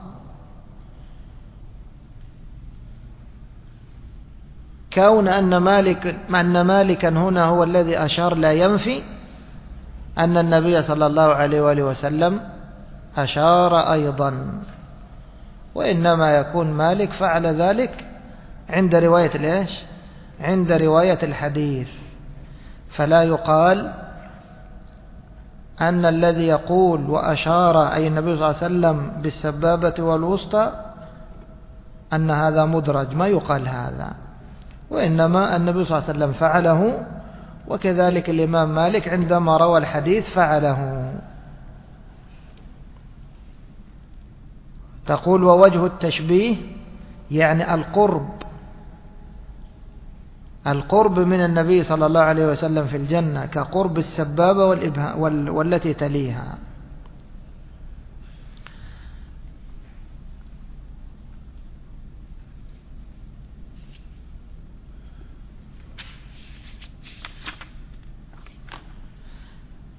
كون أن مالكا هنا هو الذي أشار لا ينفي أن النبي صلى الله عليه وآله وسلم أشار أيضا، وإنما يكون مالك فعل ذلك عند رواية الإيش؟ عند رواية الحديث. فلا يقال أن الذي يقول وأشار أي النبي صلى الله عليه وسلم بالسبابة والوسطى أن هذا مدرج، ما يقال هذا، وإنما النبي صلى الله عليه وسلم فعله، وكذلك الإمام مالك عندما روى الحديث فعله. تقول ووجه التشبيه يعني القرب من النبي صلى الله عليه وسلم في الجنة كقرب السبابة والتي تليها.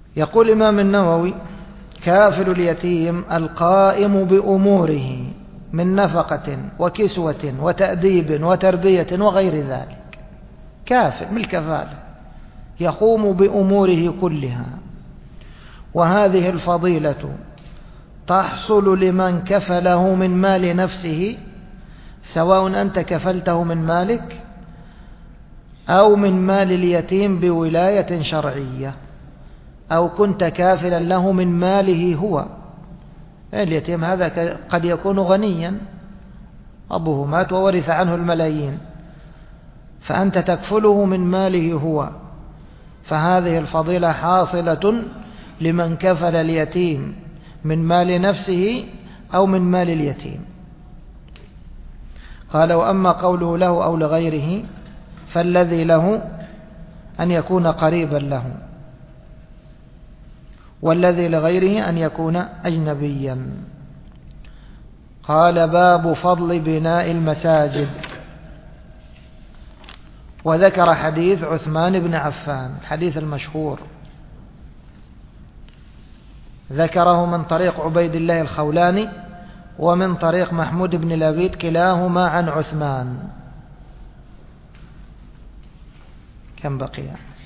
يقول الإمام النووي: كافل اليتيم القائم بأموره من نفقة وكسوة وتأديب وتربية وغير ذلك. كافل من الكفالة، يقوم بأموره كلها. وهذه الفضيلة تحصل لمن كفله من مال نفسه، سواء أنت كفلته من مالك أو من مال اليتيم بولاية شرعية، أو كنت كافلا له من ماله هو. اليتيم هذا قد يكون غنيا، أبوه مات وورث عنه الملايين، فأنت تكفله من ماله هو، فهذه الفضيلة حاصلة لمن كفل اليتيم من مال نفسه أو من مال اليتيم. قال: وأما قوله له أو لغيره فالذي له أن يكون قريبا له، والذي لغيره أن يكون أجنبيا. قال: باب فضل بناء المساجد. وذكر حديث عثمان بن عفان، الحديث المشهور، ذكره من طريق عبيد الله الخولاني ومن طريق محمود بن لبيد، كلاهما عن عثمان. كم بقي؟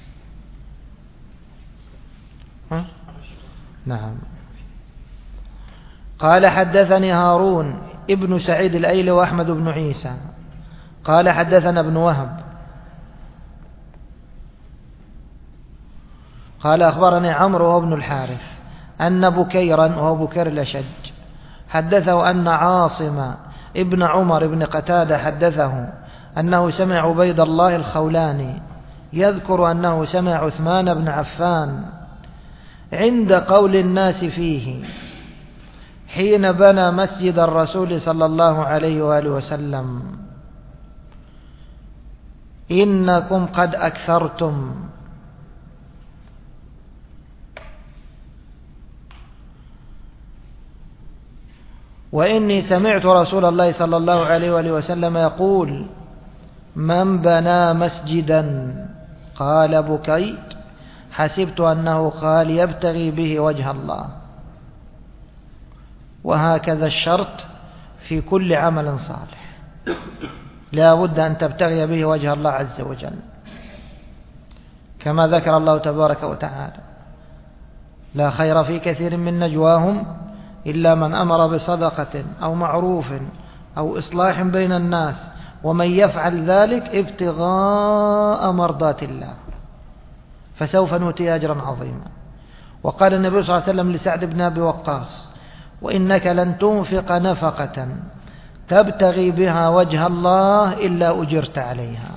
نعم. قال: حدثني هارون ابن سعيد الأيلي وأحمد بن عيسى قال: حدثنا ابن وهب قال: أخبرني عمرو وابن الحارث أن بكيرا، وهو بكير الأشج، حدثه أن عاصم ابن عمر بن قتادة حدثه أنه سمع عبيد الله الخولاني يذكر أنه سمع عثمان بن عفان عند قول الناس فيه حين بنى مسجد الرسول صلى الله عليه وآله وسلم: إنكم قد أكثرتم. وإني سمعت رسول الله صلى الله عليه وآله وسلم يقول: من بنى مسجدا، قال بكير: حسبت أنه قال يبتغي به وجه الله. وهكذا الشرط في كل عمل صالح، لا بد أن تبتغي به وجه الله عز وجل، كما ذكر الله تبارك وتعالى: لا خير في كثير من نجواهم إلا من أمر بصدقة أو معروف أو إصلاح بين الناس، ومن يفعل ذلك ابتغاء مرضات الله فسوف نؤتيه أجرا عظيما. وقال النبي صلى الله عليه وسلم لسعد بن أبي وقاص: وإنك لن تنفق نفقة تبتغي بها وجه الله إلا أجرت عليها.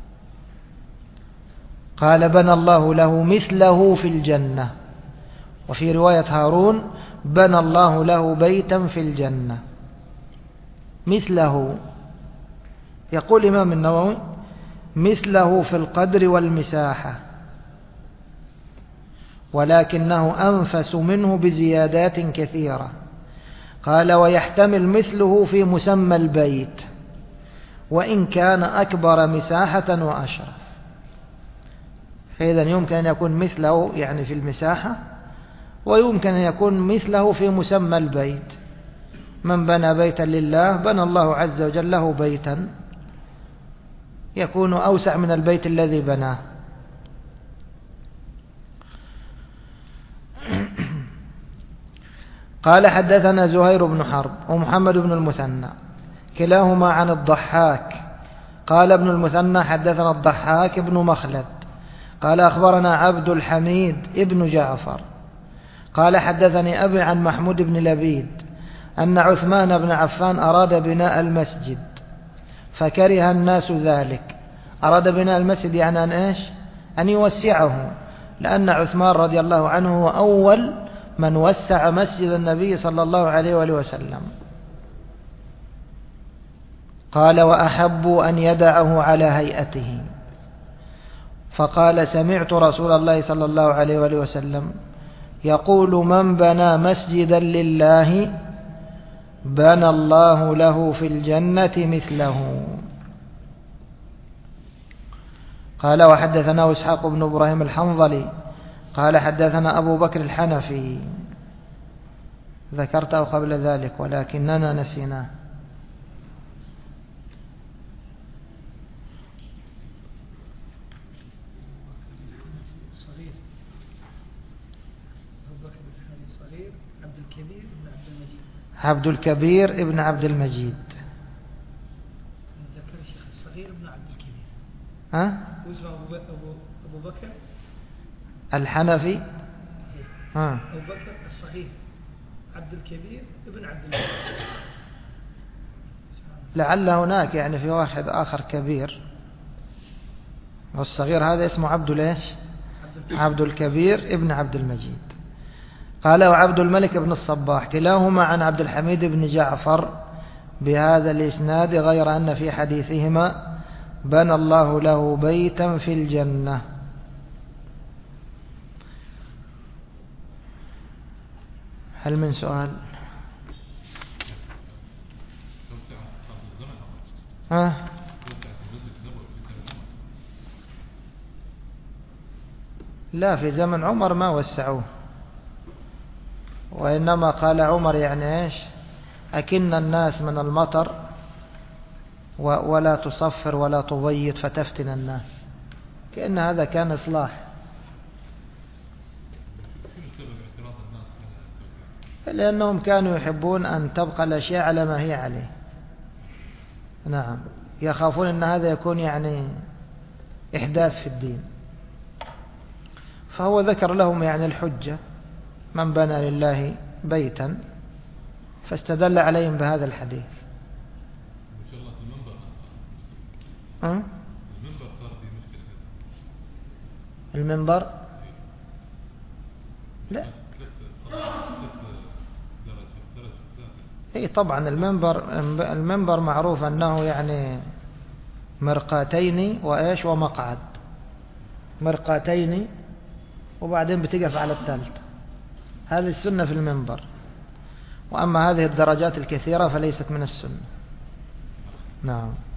قال: بنى الله له مثله في الجنة. وفي رواية هارون: بنى الله له بيتا في الجنة. مثله، يقول الإمام النووي: مثله في القدر والمساحة، ولكنه أنفس منه بزيادات كثيرة. قال: ويحتمل مثله في مسمى البيت وإن كان أكبر مساحة وأشرف. فإذا يمكن أن يكون مثله يعني في المساحة، ويمكن أن يكون مثله في مسمى البيت. من بنى بيتا لله بنى الله عز وجل له بيتا يكون أوسع من البيت الذي بناه. قال: حدثنا زهير بن حرب ومحمد بن المثنى كلاهما عن الضحاك. قال ابن المثنى: حدثنا الضحاك بن مخلد قال: أخبرنا عبد الحميد ابن جعفر قال: حدثني أبي عن محمود بن لبيد أن عثمان بن عفان أراد بناء المسجد فكره الناس ذلك. أراد بناء المسجد يعني أن إيش؟ أن يوسعه، لأن عثمان رضي الله عنه هو أول من وسع مسجد النبي صلى الله عليه وآله وسلم. قال: وأحبوا أن يدعه على هيئته. فقال: سمعت رسول الله صلى الله عليه وآله وسلم يقول: من بنى مسجدا لله بنى الله له في الجنة مثله. قال: وحدثنا إسحاق بن إبراهيم الحنظلي قال حدثنا أبو بكر الحنفي، ذكرته قبل ذلك ولكننا نسيناه. عبد الكبير ابن عبد المجيد. ذكر الشيخ الصغير ابن عبد الكبير. ها؟ أبو بكر الحنفي. ها؟ أبو بكر الصغير عبد الكبير ابن عبد المجيد. لعل هناك يعني في واحد آخر كبير، والصغير هذا اسمه عبد ليش؟ عبد الكبير ابن عبد المجيد. قال وعبد الملك بن الصباح كلاهما عن عبد الحميد بن جعفر بهذا الإسناد، غير أن في حديثهما بنى الله له بيتا في الجنة. هل من سؤال؟ لا، في زمن عمر ما وسعوه، وإنما قال عمر يعني إيش؟ أكن الناس من المطر ولا تصفر ولا تبيض فتفتن الناس، كأن هذا كان إصلاح. لأنهم كانوا يحبون أن تبقى الأشياء على ما هي عليه. نعم، يخافون أن هذا يكون يعني إحداث في الدين، فهو ذكر لهم يعني الحجة، من بنى لله بيتا، فاستدل عليهم بهذا الحديث. المنبر لا، اي طبعا المنبر معروف انه يعني مرقاتين وايش ومقعد، مرقاتين وبعدين بتقف على الثالث، هذه السنة في المنبر. وأما هذه الدرجات الكثيرة فليست من السنة. نعم.